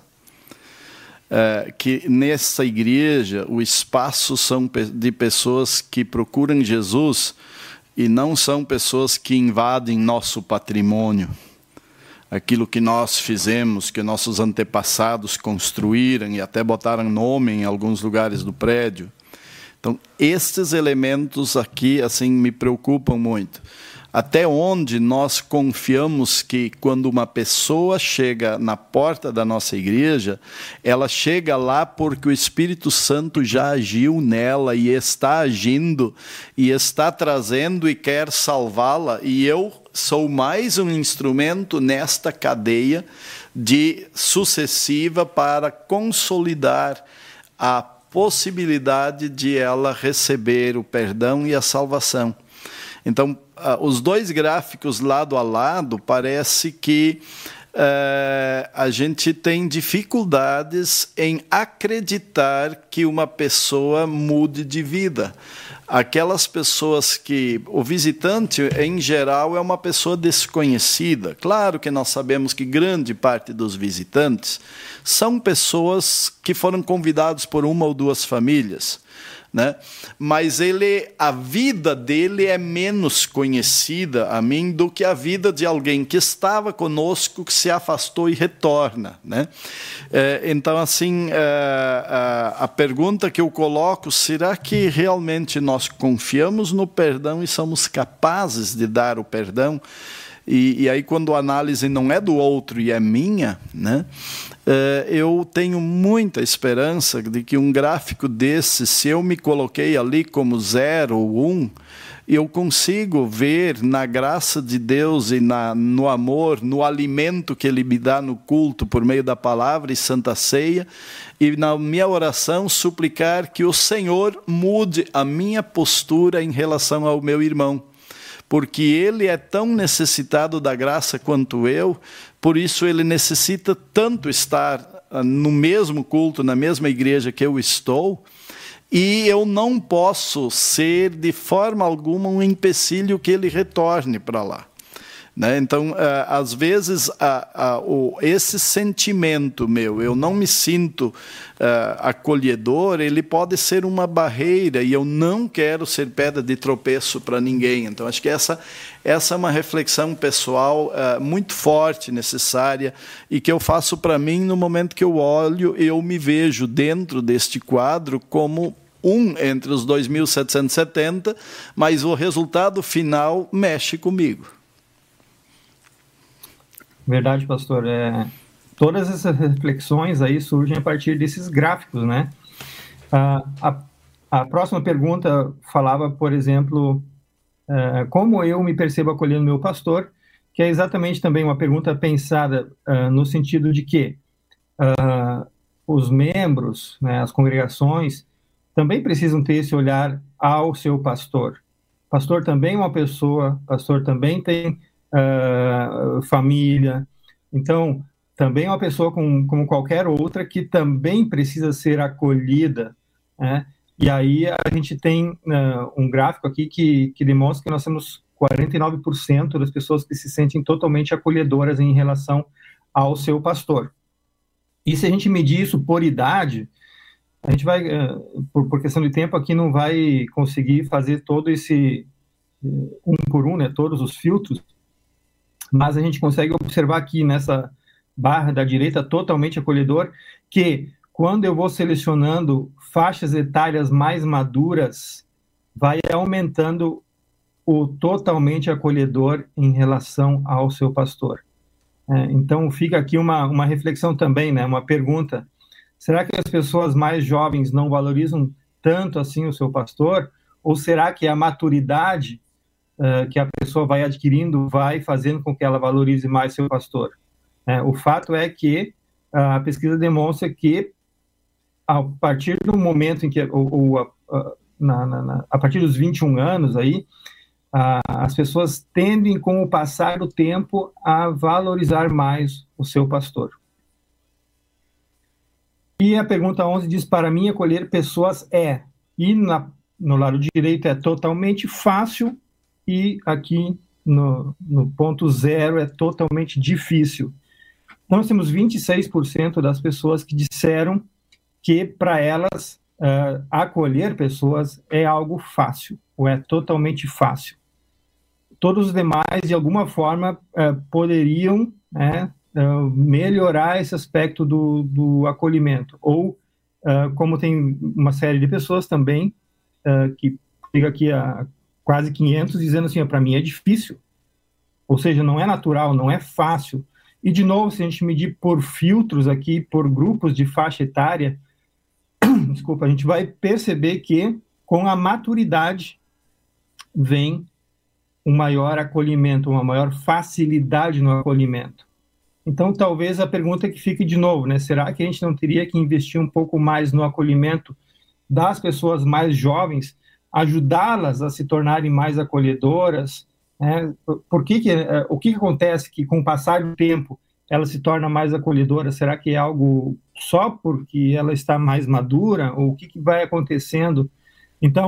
É, que nessa igreja o espaço são de pessoas que procuram Jesus e não são pessoas que invadem nosso patrimônio. Aquilo que nós fizemos, que nossos antepassados construíram e até botaram nome em alguns lugares do prédio. Então, estes elementos aqui, assim, me preocupam muito. Até onde nós confiamos que quando uma pessoa chega na porta da nossa igreja, ela chega lá porque o Espírito Santo já agiu nela e está agindo, e está trazendo e quer salvá-la, e eu sou mais um instrumento nesta cadeia de sucessiva para consolidar a possibilidade de ela receber o perdão e a salvação. Então, os dois gráficos lado a lado, parece que uh, a gente tem dificuldades em acreditar que uma pessoa mude de vida. aquelas pessoas que... O visitante, em geral, é uma pessoa desconhecida. Claro que nós sabemos que grande parte dos visitantes são pessoas que foram convidados por uma ou duas famílias, né? Mas ele, a vida dele é menos conhecida a mim do que a vida de alguém que estava conosco, que se afastou e retorna, né? É, então, assim, a, a, a pergunta que eu coloco, será que realmente nós confiamos no perdão e somos capazes de dar o perdão? E, e aí, quando a análise não é do outro e é minha, né, é, eu tenho muita esperança de que um gráfico desse, se eu me coloquei ali como zero ou um, eu consigo ver na graça de Deus e na, no amor, no alimento que Ele me dá no culto por meio da palavra e Santa Ceia, e na minha oração suplicar que o Senhor mude a minha postura em relação ao meu irmão. Porque ele é tão necessitado da graça quanto eu, por isso ele necessita tanto estar no mesmo culto, na mesma igreja que eu estou, e eu não posso ser de forma alguma um empecilho que ele retorne para lá. Né? Então, às vezes, a, a, o, esse sentimento meu, eu não me sinto uh, acolhedor, ele pode ser uma barreira e eu não quero ser pedra de tropeço para ninguém. Então, acho que essa, essa é uma reflexão pessoal uh, muito forte, necessária, e que eu faço para mim no momento que eu olho, eu me vejo dentro deste quadro como um entre os dois mil setecentos e setenta, mas o resultado final mexe comigo. Verdade, pastor. É, todas essas reflexões aí surgem a partir desses gráficos, né? Ah, a, a próxima pergunta falava, por exemplo, uh, como eu me percebo acolhendo meu pastor, que é exatamente também uma pergunta pensada uh, no sentido de que uh, os membros, né, as congregações, também precisam ter esse olhar ao seu pastor. Pastor também é uma pessoa, pastor também tem Uh, família, então também é uma pessoa com, como qualquer outra que também precisa ser acolhida, né? E aí a gente tem uh, um gráfico aqui que, que demonstra que nós temos quarenta e nove por cento das pessoas que se sentem totalmente acolhedoras em relação ao seu pastor. E se a gente medir isso por idade, a gente vai, uh, por, por questão de tempo aqui, não vai conseguir fazer todo esse uh, um por um, né, todos os filtros, mas a gente consegue observar aqui nessa barra da direita totalmente acolhedor, que quando eu vou selecionando faixas etárias mais maduras, vai aumentando o totalmente acolhedor em relação ao seu pastor. É, então fica aqui uma, uma reflexão também, né, uma pergunta: será que as pessoas mais jovens não valorizam tanto assim o seu pastor? Ou será que a maturidade Uh, que a pessoa vai adquirindo, vai fazendo com que ela valorize mais seu pastor? É, o fato é que uh, a pesquisa demonstra que a partir do momento em que, ou, ou, uh, na, na, na, a partir dos vinte e um anos, aí, uh, as pessoas tendem, com o passar do tempo, a valorizar mais o seu pastor. E a pergunta onze diz: para mim, acolher pessoas é, e na, no lado direito é totalmente fácil, e aqui no, no ponto zero é totalmente difícil. Nós temos vinte e seis por cento das pessoas que disseram que para elas uh, acolher pessoas é algo fácil, ou é totalmente fácil. Todos os demais, de alguma forma, uh, poderiam né, uh, melhorar esse aspecto do, do acolhimento. Ou, uh, como tem uma série de pessoas também, uh, que fica aqui a quase quinhentos, dizendo assim: para mim é difícil, ou seja, não é natural, não é fácil. E, de novo, se a gente medir por filtros aqui, por grupos de faixa etária, desculpa, a gente vai perceber que, com a maturidade, vem um maior acolhimento, uma maior facilidade no acolhimento. Então, talvez a pergunta que fique de novo, né? Será que a gente não teria que investir um pouco mais no acolhimento das pessoas mais jovens, ajudá-las a se tornarem mais acolhedoras? Né? Por que que, o que, que acontece que, com o passar do tempo, ela se torna mais acolhedora? Será que é algo só porque ela está mais madura? Ou o que, que vai acontecendo? Então,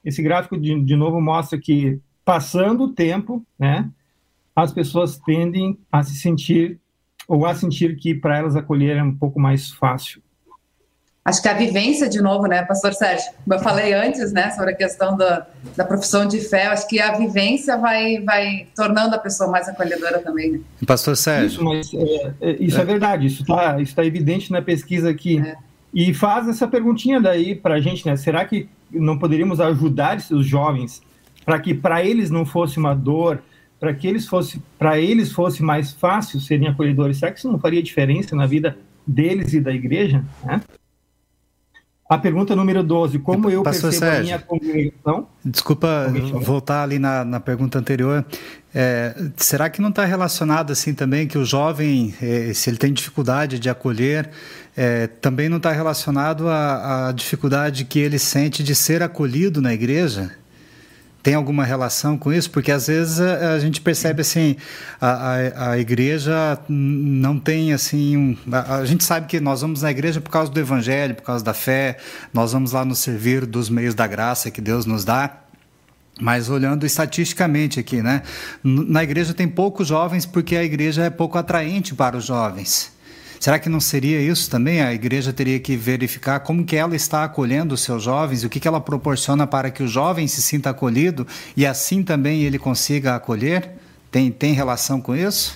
esse gráfico, de, de novo, mostra que, passando o tempo, né, as pessoas tendem a se sentir, ou a sentir que para elas acolher é um pouco mais fácil. Acho que a vivência, de novo, né, pastor Sérgio? Como eu falei antes, né, sobre a questão da, da profissão de fé, acho que a vivência vai, vai tornando a pessoa mais acolhedora também, né? Pastor Sérgio. Isso, mas, é, é, isso é. é verdade, isso está isso tá evidente na pesquisa aqui. É. E faz essa perguntinha daí para a gente, né? Será que não poderíamos ajudar esses jovens para que para eles não fosse uma dor, para que eles fosse, para eles fosse mais fácil serem acolhedores? Será que isso não faria diferença na vida deles e da igreja, né? A pergunta número doze, como eu Pastor percebo Sérgio, a minha congregação... Desculpa voltar ali na, na pergunta anterior. É, será que não está relacionado assim também que o jovem, é, se ele tem dificuldade de acolher, é, também não está relacionado à, à dificuldade que ele sente de ser acolhido na igreja? Tem alguma relação com isso? Porque às vezes a, a gente percebe assim, a, a, a igreja não tem assim, um, a, a gente sabe que nós vamos na igreja por causa do evangelho, por causa da fé, nós vamos lá nos servir dos meios da graça que Deus nos dá, mas olhando estatisticamente aqui, né? Na igreja tem poucos jovens porque a igreja é pouco atraente para os jovens. Será que não seria isso também? A igreja teria que verificar como que ela está acolhendo os seus jovens, o que, que ela proporciona para que o jovem se sinta acolhido e assim também ele consiga acolher? Tem, tem relação com isso?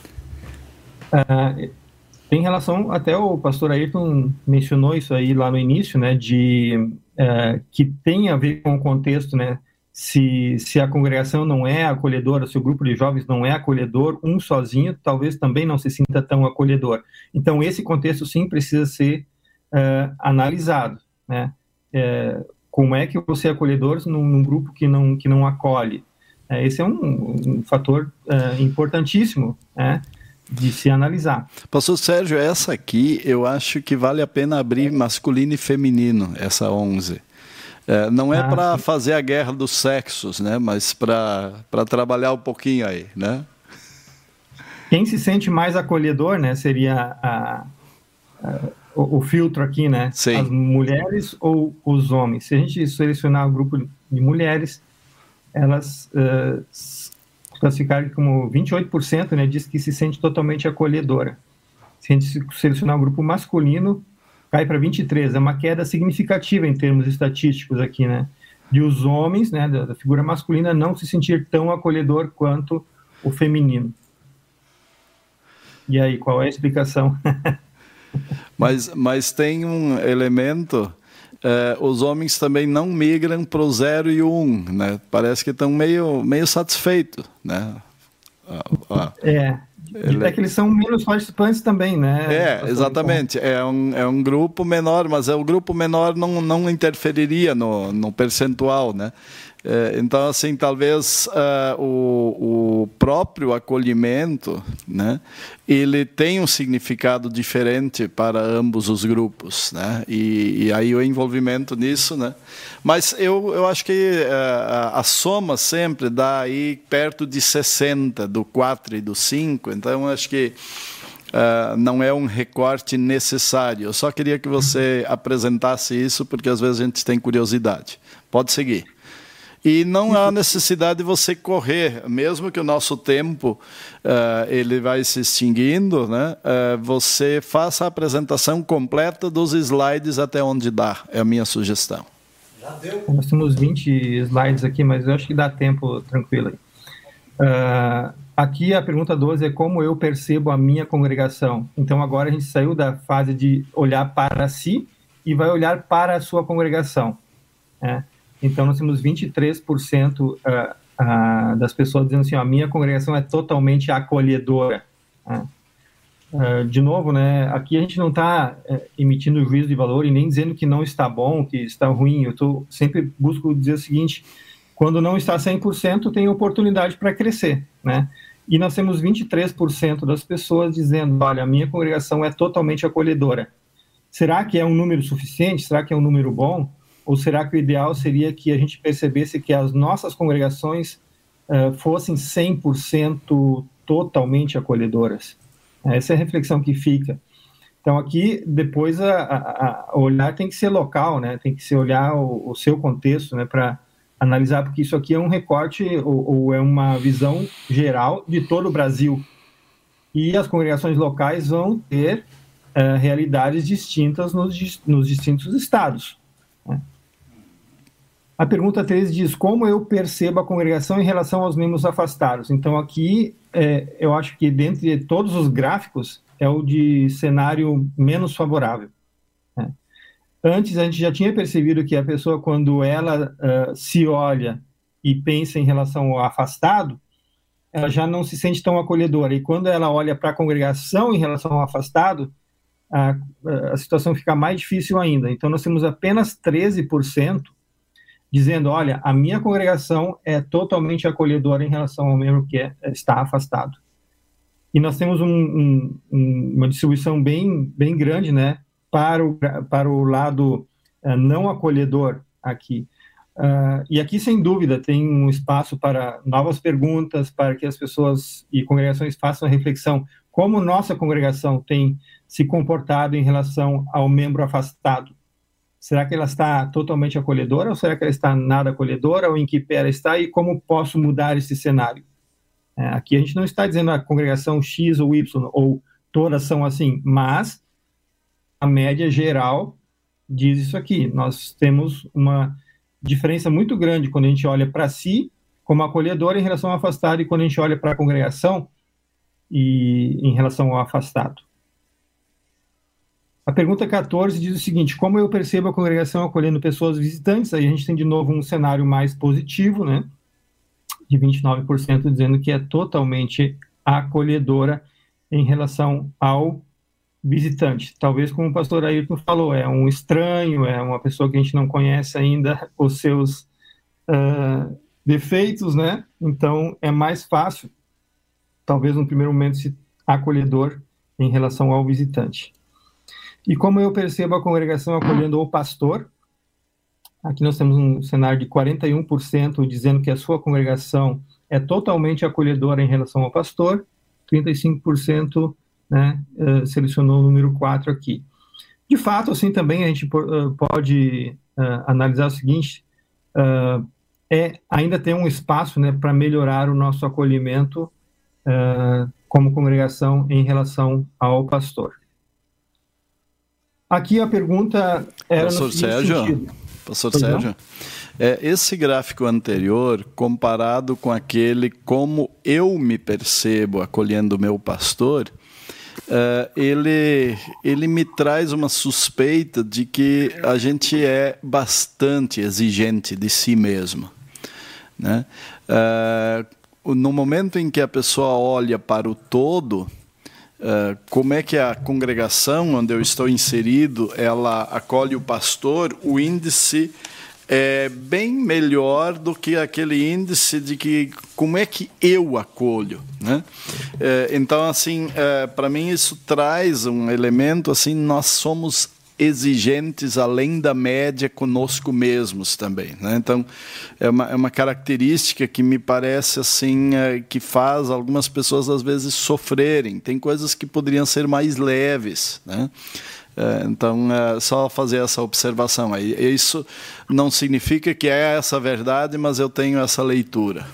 Uh, tem relação, até o pastor Ayrton mencionou isso aí lá no início, né, de, uh, que tem a ver com o contexto, né, se, se a congregação não é acolhedora, se o grupo de jovens não é acolhedor, um sozinho talvez também não se sinta tão acolhedor. Então, esse contexto, sim, precisa ser uh, analisado, né? É, como é que você é acolhedor num, num grupo que não, que não acolhe? É, esse é um, um fator uh, importantíssimo, né, de se analisar. Pastor Sérgio, essa aqui eu acho que vale a pena abrir masculino e feminino, essa onze. É, não é ah, para fazer a guerra dos sexos, né? Mas para trabalhar um pouquinho aí, né? Quem se sente mais acolhedor, né? Seria a, a, o, o filtro aqui, né? Sim. As mulheres ou os homens. Se a gente selecionar o grupo de mulheres, elas uh, classificaram como vinte e oito por cento, né? Diz que se sente totalmente acolhedora. Se a gente selecionar o grupo masculino, cai para vinte e três, é uma queda significativa em termos estatísticos aqui, né? De os homens, né, da, da figura masculina, não se sentir tão acolhedor quanto o feminino. E aí, qual é a explicação? mas, mas tem um elemento, eh, os homens também não migram para o zero e o um, né? Parece que estão meio, meio satisfeitos, né? Ah, ah. É. Ele... É que eles são menos participantes também, né? É, exatamente. É um, é um grupo menor, mas é o grupo menor não, não interferiria no, no percentual, né? É, então, assim, talvez uh, o, o próprio acolhimento, né, ele tem um significado diferente para ambos os grupos, né? E, e aí o envolvimento nisso, né? Mas eu, eu acho que uh, a soma sempre dá aí perto de sessenta, do quatro e do cinco, então acho que Uh, não é um recorte necessário. Eu só queria que você apresentasse isso, porque às vezes a gente tem curiosidade. Pode seguir. E não há necessidade de você correr, mesmo que o nosso tempo uh, ele vai se extinguindo, né? Uh, você faça a apresentação completa dos slides até onde dá, é a minha sugestão. Já deu. Nós temos vinte slides aqui, mas eu acho que dá tempo tranquilo aí. Uh, Aqui a pergunta doze é como eu percebo a minha congregação. Então agora a gente saiu da fase de olhar para si e vai olhar para a sua congregação, né? Então nós temos vinte e três por cento uh, uh, das pessoas dizendo assim, ó, a minha congregação é totalmente acolhedora, né? Uh, de novo, né, aqui a gente não está uh, emitindo juízo de valor e nem dizendo que não está bom, que está ruim. Eu tô, sempre busco dizer o seguinte: quando não está cem por cento, tem oportunidade para crescer, né? E nós temos vinte e três por cento das pessoas dizendo, olha, a minha congregação é totalmente acolhedora. Será que é um número suficiente? Será que é um número bom? Ou será que o ideal seria que a gente percebesse que as nossas congregações uh, fossem cem por cento totalmente acolhedoras? Essa é a reflexão que fica. Então, aqui, depois, a, a, a olhar tem que ser local, né? Tem que se olhar o, o seu contexto, né? Para analisar, porque isso aqui é um recorte ou, ou é uma visão geral de todo o Brasil. E as congregações locais vão ter uh, realidades distintas nos, nos distintos estados. Né? A pergunta três diz, como eu percebo a congregação em relação aos membros afastados? Então, aqui, é, eu acho que dentre todos os gráficos, é o de cenário menos favorável. Né? Antes, a gente já tinha percebido que a pessoa, quando ela uh, se olha e pensa em relação ao afastado, ela já não se sente tão acolhedora. E quando ela olha para a congregação em relação ao afastado, a, a situação fica mais difícil ainda. Então, nós temos apenas treze por cento dizendo, olha, a minha congregação é totalmente acolhedora em relação ao membro que é, está afastado. E nós temos um, um, uma distribuição bem, bem grande, né, para o, para o lado uh, não acolhedor aqui. Uh, e aqui, sem dúvida, tem um espaço para novas perguntas, para que as pessoas e congregações façam a reflexão como nossa congregação tem se comportado em relação ao membro afastado. Será que ela está totalmente acolhedora ou será que ela está nada acolhedora ou em que pé ela está e como posso mudar esse cenário? É, aqui a gente não está dizendo a congregação X ou Y ou todas são assim, mas a média geral diz isso aqui. Nós temos uma diferença muito grande quando a gente olha para si como acolhedor em relação ao afastado e quando a gente olha para a congregação e em relação ao afastado. A pergunta quatorze diz o seguinte, como eu percebo a congregação acolhendo pessoas visitantes? Aí a gente tem de novo um cenário mais positivo, né? De vinte e nove por cento dizendo que é totalmente acolhedora em relação ao visitante. Talvez, como o pastor Ayrton falou, é um estranho, é uma pessoa que a gente não conhece ainda os seus uh, defeitos, né? Então, é mais fácil, talvez no primeiro momento, se acolhedor em relação ao visitante. E como eu percebo a congregação acolhendo o pastor, aqui nós temos um cenário de quarenta e um por cento dizendo que a sua congregação é totalmente acolhedora em relação ao pastor, trinta e cinco por cento né, uh, selecionou o número quatro aqui. De fato, assim também a gente uh, pode uh, analisar o seguinte, uh, é, ainda tem um espaço né, para melhorar o nosso acolhimento uh, como congregação em relação ao pastor. Aqui a pergunta era Pastor no seguinte Sérgio, sentido. Pastor pois Sérgio, é, esse gráfico anterior, comparado com aquele como eu me percebo acolhendo o meu pastor, é, ele, ele me traz uma suspeita de que a gente é bastante exigente de si mesmo. Né? É, no momento em que a pessoa olha para o todo, Uh, como é que a congregação onde eu estou inserido, ela acolhe o pastor, o índice é bem melhor do que aquele índice de que como é que eu acolho, né? Uh, então, assim, uh, para mim isso traz um elemento, assim, nós somos exigentes além da média conosco mesmos também, né? Então é uma, é uma característica que me parece assim é, que faz algumas pessoas às vezes sofrerem. Tem coisas que poderiam ser mais leves, né? É, então é só fazer essa observação aí. Isso não significa que é essa a verdade, mas eu tenho essa leitura.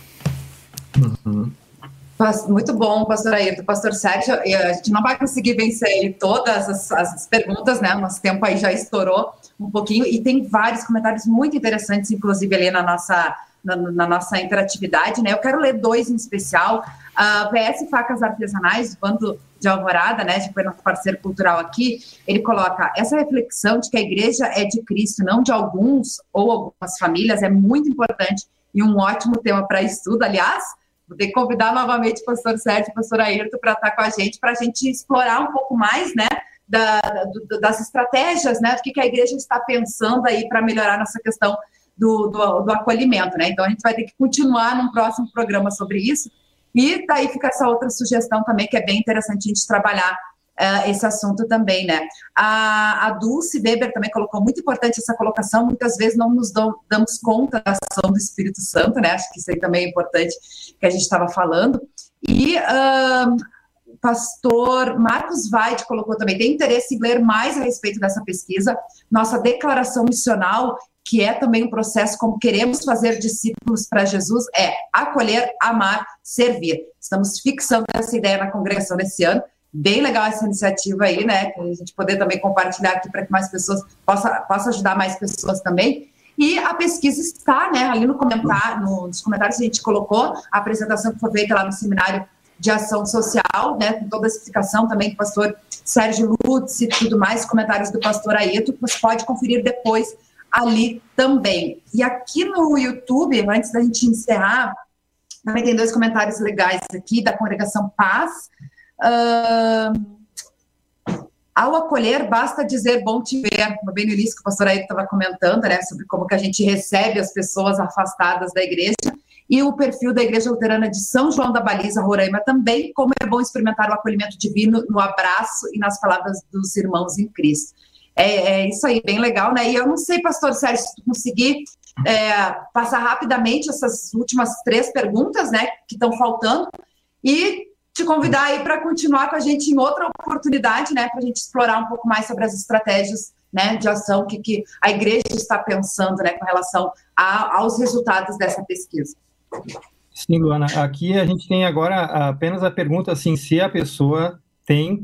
Uhum. Muito bom, pastor Ayrton. Pastor Sérgio, a gente não vai conseguir vencer ele todas as, as perguntas, né? Nosso tempo aí já estourou um pouquinho e tem vários comentários muito interessantes, inclusive ali na nossa, na, na nossa interatividade, né? Eu quero ler dois em especial. Uh, P S Facas Artesanais, do Bando de Alvorada, né? Que foi nosso parceiro cultural aqui. Ele coloca, essa reflexão de que a igreja é de Cristo, não de alguns ou algumas famílias, é muito importante e um ótimo tema para estudo. Aliás, vou ter que convidar novamente o pastor Sérgio e o pastor Ayrton para estar com a gente, para a gente explorar um pouco mais, né, da, do, das estratégias, né, do que, que a igreja está pensando aí para melhorar nossa questão do, do, do acolhimento, né. Então, a gente vai ter que continuar num próximo programa sobre isso. E daí fica essa outra sugestão também, que é bem interessante a gente trabalhar uh, esse assunto também, né. A, a Dulce Weber também colocou, muito importante essa colocação, muitas vezes não nos dão, damos conta da ação do Espírito Santo, né, acho que isso aí também é importante, que a gente estava falando. E uh, o pastor Marcos Weide colocou também, tem interesse em ler mais a respeito dessa pesquisa, nossa declaração missional que é também um processo como queremos fazer discípulos para Jesus, é acolher, amar, servir. Estamos fixando essa ideia na congregação nesse ano. Bem legal essa iniciativa aí, né? A gente poder também compartilhar aqui para que mais pessoas possa, possa ajudar mais pessoas também. E a pesquisa está, né, ali no comentário, no, nos comentários que a gente colocou, a apresentação que foi feita lá no Seminário de Ação Social, né, com toda a explicação também do pastor Sérgio Lutz e tudo mais, comentários do pastor Ayrton, que você pode conferir depois ali também. E aqui no YouTube, antes da gente encerrar, também tem dois comentários legais aqui da Congregação Paz. Uh, ao acolher, basta dizer bom te ver, bem no início que o pastor Ayrton estava comentando, né, sobre como que a gente recebe as pessoas afastadas da igreja, e o perfil da Igreja Luterana de São João da Baliza, Roraima, também, como é bom experimentar o acolhimento divino no abraço e nas palavras dos irmãos em Cristo. É, é isso aí, bem legal, né? E eu não sei, pastor Sérgio, se tu conseguir é, passar rapidamente essas últimas três perguntas, né, que estão faltando, e te convidar aí para continuar com a gente em outra oportunidade, né, para a gente explorar um pouco mais sobre as estratégias, né, de ação que, que a igreja está pensando, né, com relação a, aos resultados dessa pesquisa. Sim, Luana, aqui a gente tem agora apenas a pergunta assim, se a pessoa tem,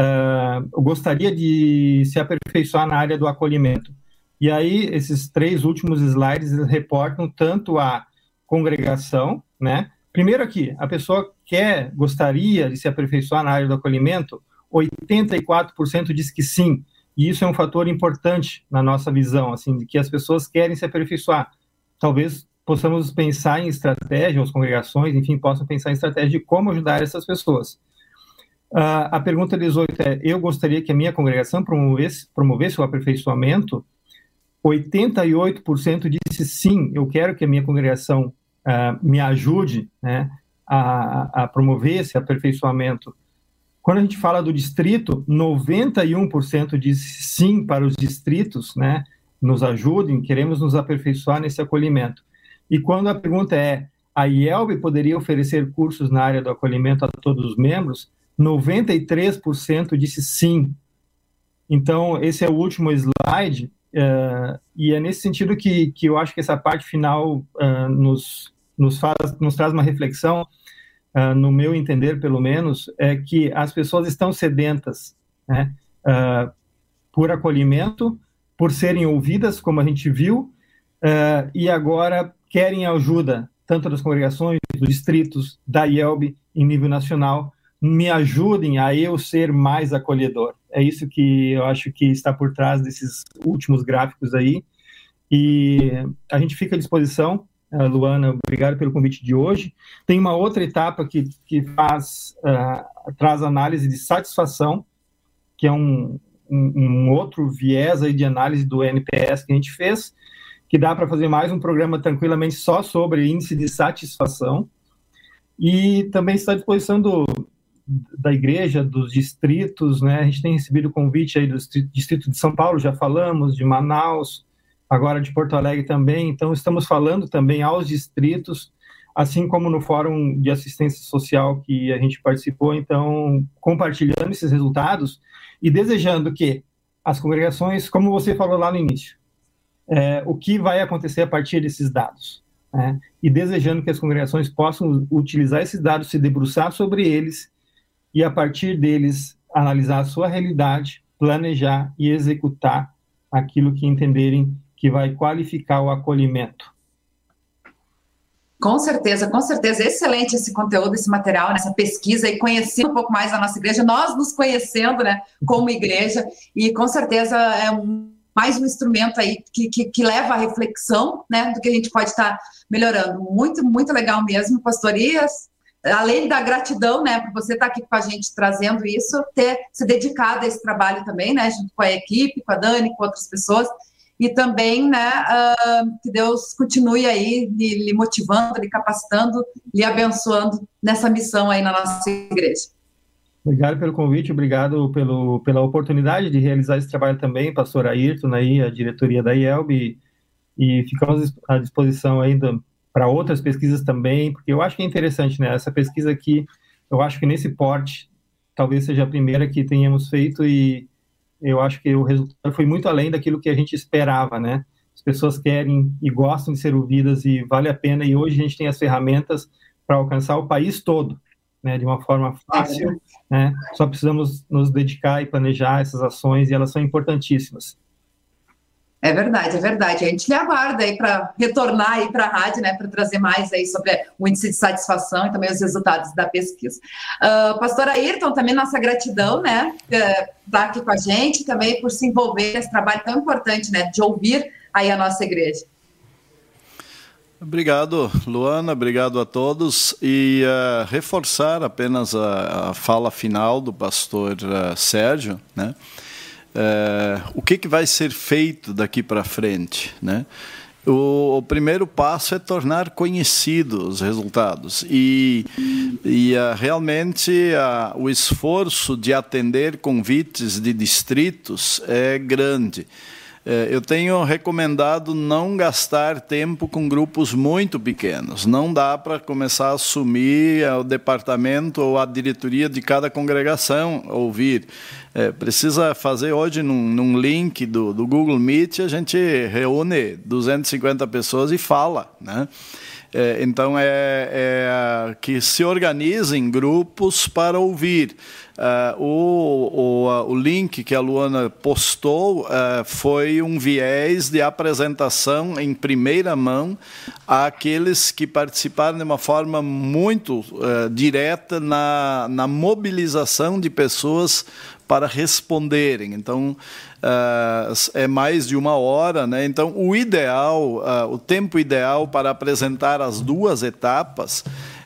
uh, gostaria de se aperfeiçoar na área do acolhimento. E aí, esses três últimos slides reportam tanto a congregação, né? Primeiro aqui, a pessoa quer, gostaria de se aperfeiçoar na área do acolhimento, oitenta e quatro por cento diz que sim, e isso é um fator importante na nossa visão, assim, de que as pessoas querem se aperfeiçoar. Talvez possamos pensar em estratégia, as congregações, enfim, possam pensar em estratégia de como ajudar essas pessoas. Uh, a pergunta dezoito é, eu gostaria que a minha congregação promovesse, promovesse o aperfeiçoamento. oitenta e oito por cento disse sim, eu quero que a minha congregação uh, me ajude, né, a, a promover esse aperfeiçoamento. Quando a gente fala do distrito, noventa e um por cento disse sim para os distritos, né, nos ajudem, queremos nos aperfeiçoar nesse acolhimento. E quando a pergunta é, a I E L B poderia oferecer cursos na área do acolhimento a todos os membros? noventa e três por cento disse sim. Então, esse é o último slide, uh, e é nesse sentido que, que eu acho que essa parte final uh, nos, nos, faz, nos traz uma reflexão, uh, no meu entender, pelo menos, é que as pessoas estão sedentas, né, uh, por acolhimento, por serem ouvidas, como a gente viu, uh, e agora querem ajuda, tanto das congregações, dos distritos, da I E L B, em nível nacional, me ajudem a eu ser mais acolhedor. É isso que eu acho que está por trás desses últimos gráficos aí. E a gente fica à disposição, Luana, obrigado pelo convite de hoje. Tem uma outra etapa que, que faz, uh, traz análise de satisfação, que é um, um, um outro viés aí de análise do N P S que a gente fez, que dá para fazer mais um programa tranquilamente só sobre índice de satisfação. E também está à disposição do, da igreja, dos distritos, né? A gente tem recebido convite aí do Distrito de São Paulo, já falamos, de Manaus, agora de Porto Alegre também. Então, estamos falando também aos distritos, assim como no Fórum de Assistência Social que a gente participou. Então, compartilhando esses resultados e desejando que as congregações, como você falou lá no início, É, o que vai acontecer a partir desses dados, né? E desejando que as congregações possam utilizar esses dados, se debruçar sobre eles e, a partir deles, analisar a sua realidade, planejar e executar aquilo que entenderem que vai qualificar o acolhimento. Com certeza, com certeza. Excelente esse conteúdo, esse material, essa pesquisa e conhecendo um pouco mais a nossa igreja, nós nos conhecendo, né, como igreja, e com certeza é um mais um instrumento aí que, que, que leva à reflexão, né, do que a gente pode estar melhorando. Muito, muito legal mesmo, pastor Ias. Além da gratidão, né, por você estar aqui com a gente trazendo isso, ter se dedicado a esse trabalho também, né, junto com a equipe, com a Dani, com outras pessoas, e também, né, uh, que Deus continue aí lhe, lhe motivando, lhe capacitando, lhe abençoando nessa missão aí na nossa igreja. Obrigado pelo convite, obrigado pelo, pela oportunidade de realizar esse trabalho também, pastor Ayrton, aí, a diretoria da I E L B, e, e ficamos à disposição aí para outras pesquisas também, porque eu acho que é interessante, né, essa pesquisa aqui, eu acho que nesse porte, talvez seja a primeira que tenhamos feito, e eu acho que o resultado foi muito além daquilo que a gente esperava, né, as pessoas querem e gostam de ser ouvidas e vale a pena, e hoje a gente tem as ferramentas para alcançar o país todo, né, de uma forma fácil, né, só precisamos nos dedicar e planejar essas ações e elas são importantíssimas. É verdade, é verdade. A gente lhe aguarda aí para retornar aí para a rádio, né, para trazer mais aí sobre o índice de satisfação e também os resultados da pesquisa. Uh, Pastor Ayrton, também nossa gratidão, né, estar aqui com a gente, também por se envolver nesse trabalho tão importante, né, de ouvir aí a nossa igreja. Obrigado, Luana, obrigado a todos. E uh, reforçar apenas a, a fala final do pastor uh, Sérgio, né? Uh, o que, que vai ser feito daqui para frente, né? O, o primeiro passo é tornar conhecidos os resultados e, e uh, realmente uh, o esforço de atender convites de distritos é grande. Eu tenho recomendado não gastar tempo com grupos muito pequenos. Não dá para começar a assumir o departamento ou a diretoria de cada congregação, ouvir. É, precisa fazer hoje num, num link do, do Google Meet, a gente reúne duzentas e cinquenta pessoas e fala, né? É, então, é, é que se organizem grupos para ouvir. Uh, o, o, o link que a Luana postou uh, foi um viés de apresentação em primeira mão àqueles que participaram de uma forma muito uh, direta na, na mobilização de pessoas para responderem. Então, uh, é mais de uma hora, né? Então, o ideal, uh, o tempo ideal para apresentar as duas etapas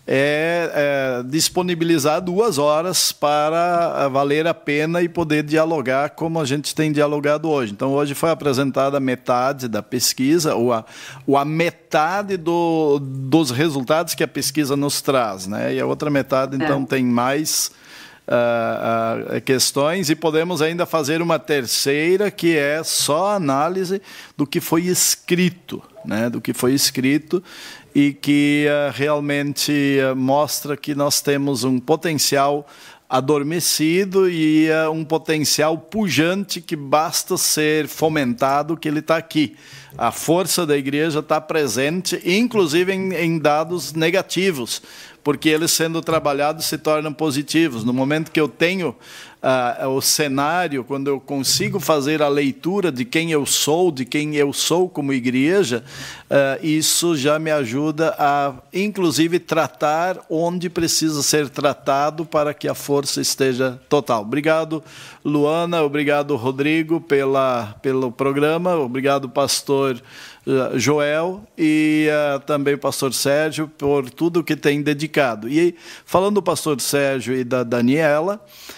é, é disponibilizar duas horas para valer a pena e poder dialogar como a gente tem dialogado hoje. Então, hoje foi apresentada a metade da pesquisa, ou a, ou a metade do, dos resultados que a pesquisa nos traz, né? E a outra metade, então, é. tem mais uh, uh, questões, e podemos ainda fazer uma terceira, que é só análise do que foi escrito, né? Do que foi escrito, e que uh, realmente uh, mostra que nós temos um potencial adormecido e uh, um potencial pujante que basta ser fomentado, que ele está aqui. A força da igreja está presente, inclusive em, em dados negativos, porque eles sendo trabalhados se tornam positivos. No momento que eu tenho uh, o cenário, quando eu consigo fazer a leitura de quem eu sou, de quem eu sou como igreja, uh, isso já me ajuda a, inclusive, tratar onde precisa ser tratado para que a força esteja total. Obrigado, Luana, obrigado, Rodrigo, pela, pelo programa, obrigado, pastor Uh, Joel, e uh, também o pastor Sérgio, por tudo que tem dedicado. E falando do pastor Sérgio e da Daniela,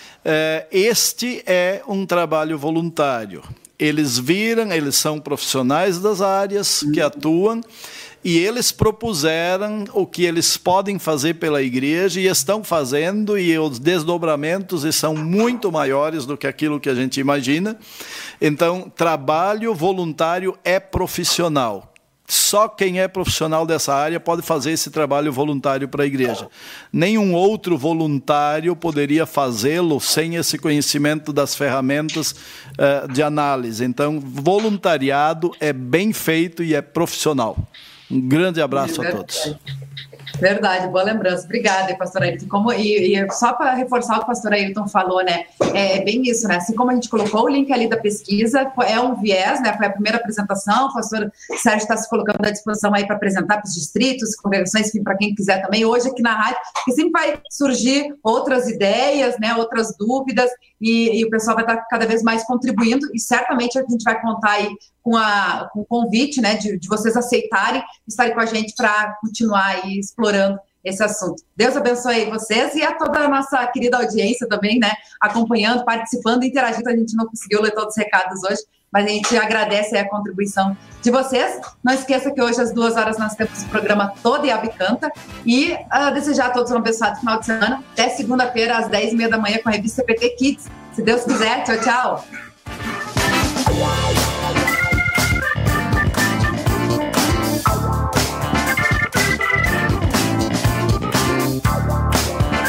uh, este é um trabalho voluntário. Eles viram, eles são profissionais das áreas que atuam, e eles propuseram o que eles podem fazer pela igreja, e estão fazendo, e os desdobramentos e são muito maiores do que aquilo que a gente imagina. Então, trabalho voluntário é profissional. Só quem é profissional dessa área pode fazer esse trabalho voluntário para a igreja. Nenhum outro voluntário poderia fazê-lo sem esse conhecimento das ferramentas uh, de análise. Então, voluntariado é bem feito e é profissional. Um grande abraço é a todos. Verdade, boa lembrança. Obrigada, pastor Ayrton. Como, e, e só para reforçar o que o pastor Ayrton falou, né? É bem isso, né? Assim como a gente colocou o link ali da pesquisa, é um viés, né? Foi a primeira apresentação, o pastor Sérgio está se colocando à disposição aí para apresentar para os distritos, congregações, enfim, para quem quiser também, hoje aqui na rádio, que sempre vai surgir outras ideias, né? Outras dúvidas, e, e o pessoal vai estar cada vez mais contribuindo, e certamente a gente vai contar aí com, a, com o convite, né? De, de vocês aceitarem estarem com a gente para continuar aí explorando esse assunto. Deus abençoe vocês e a toda a nossa querida audiência também, né, acompanhando, participando, interagindo. A gente não conseguiu ler todos os recados hoje, mas a gente agradece a contribuição de vocês. Não esqueça que hoje às duas horas nós temos o programa Todo e Ave Canta, e uh, desejar a todos um abençoado final de semana, até segunda-feira às dez e meia da manhã com a revista C P T Kids, se Deus quiser. Tchau, tchau.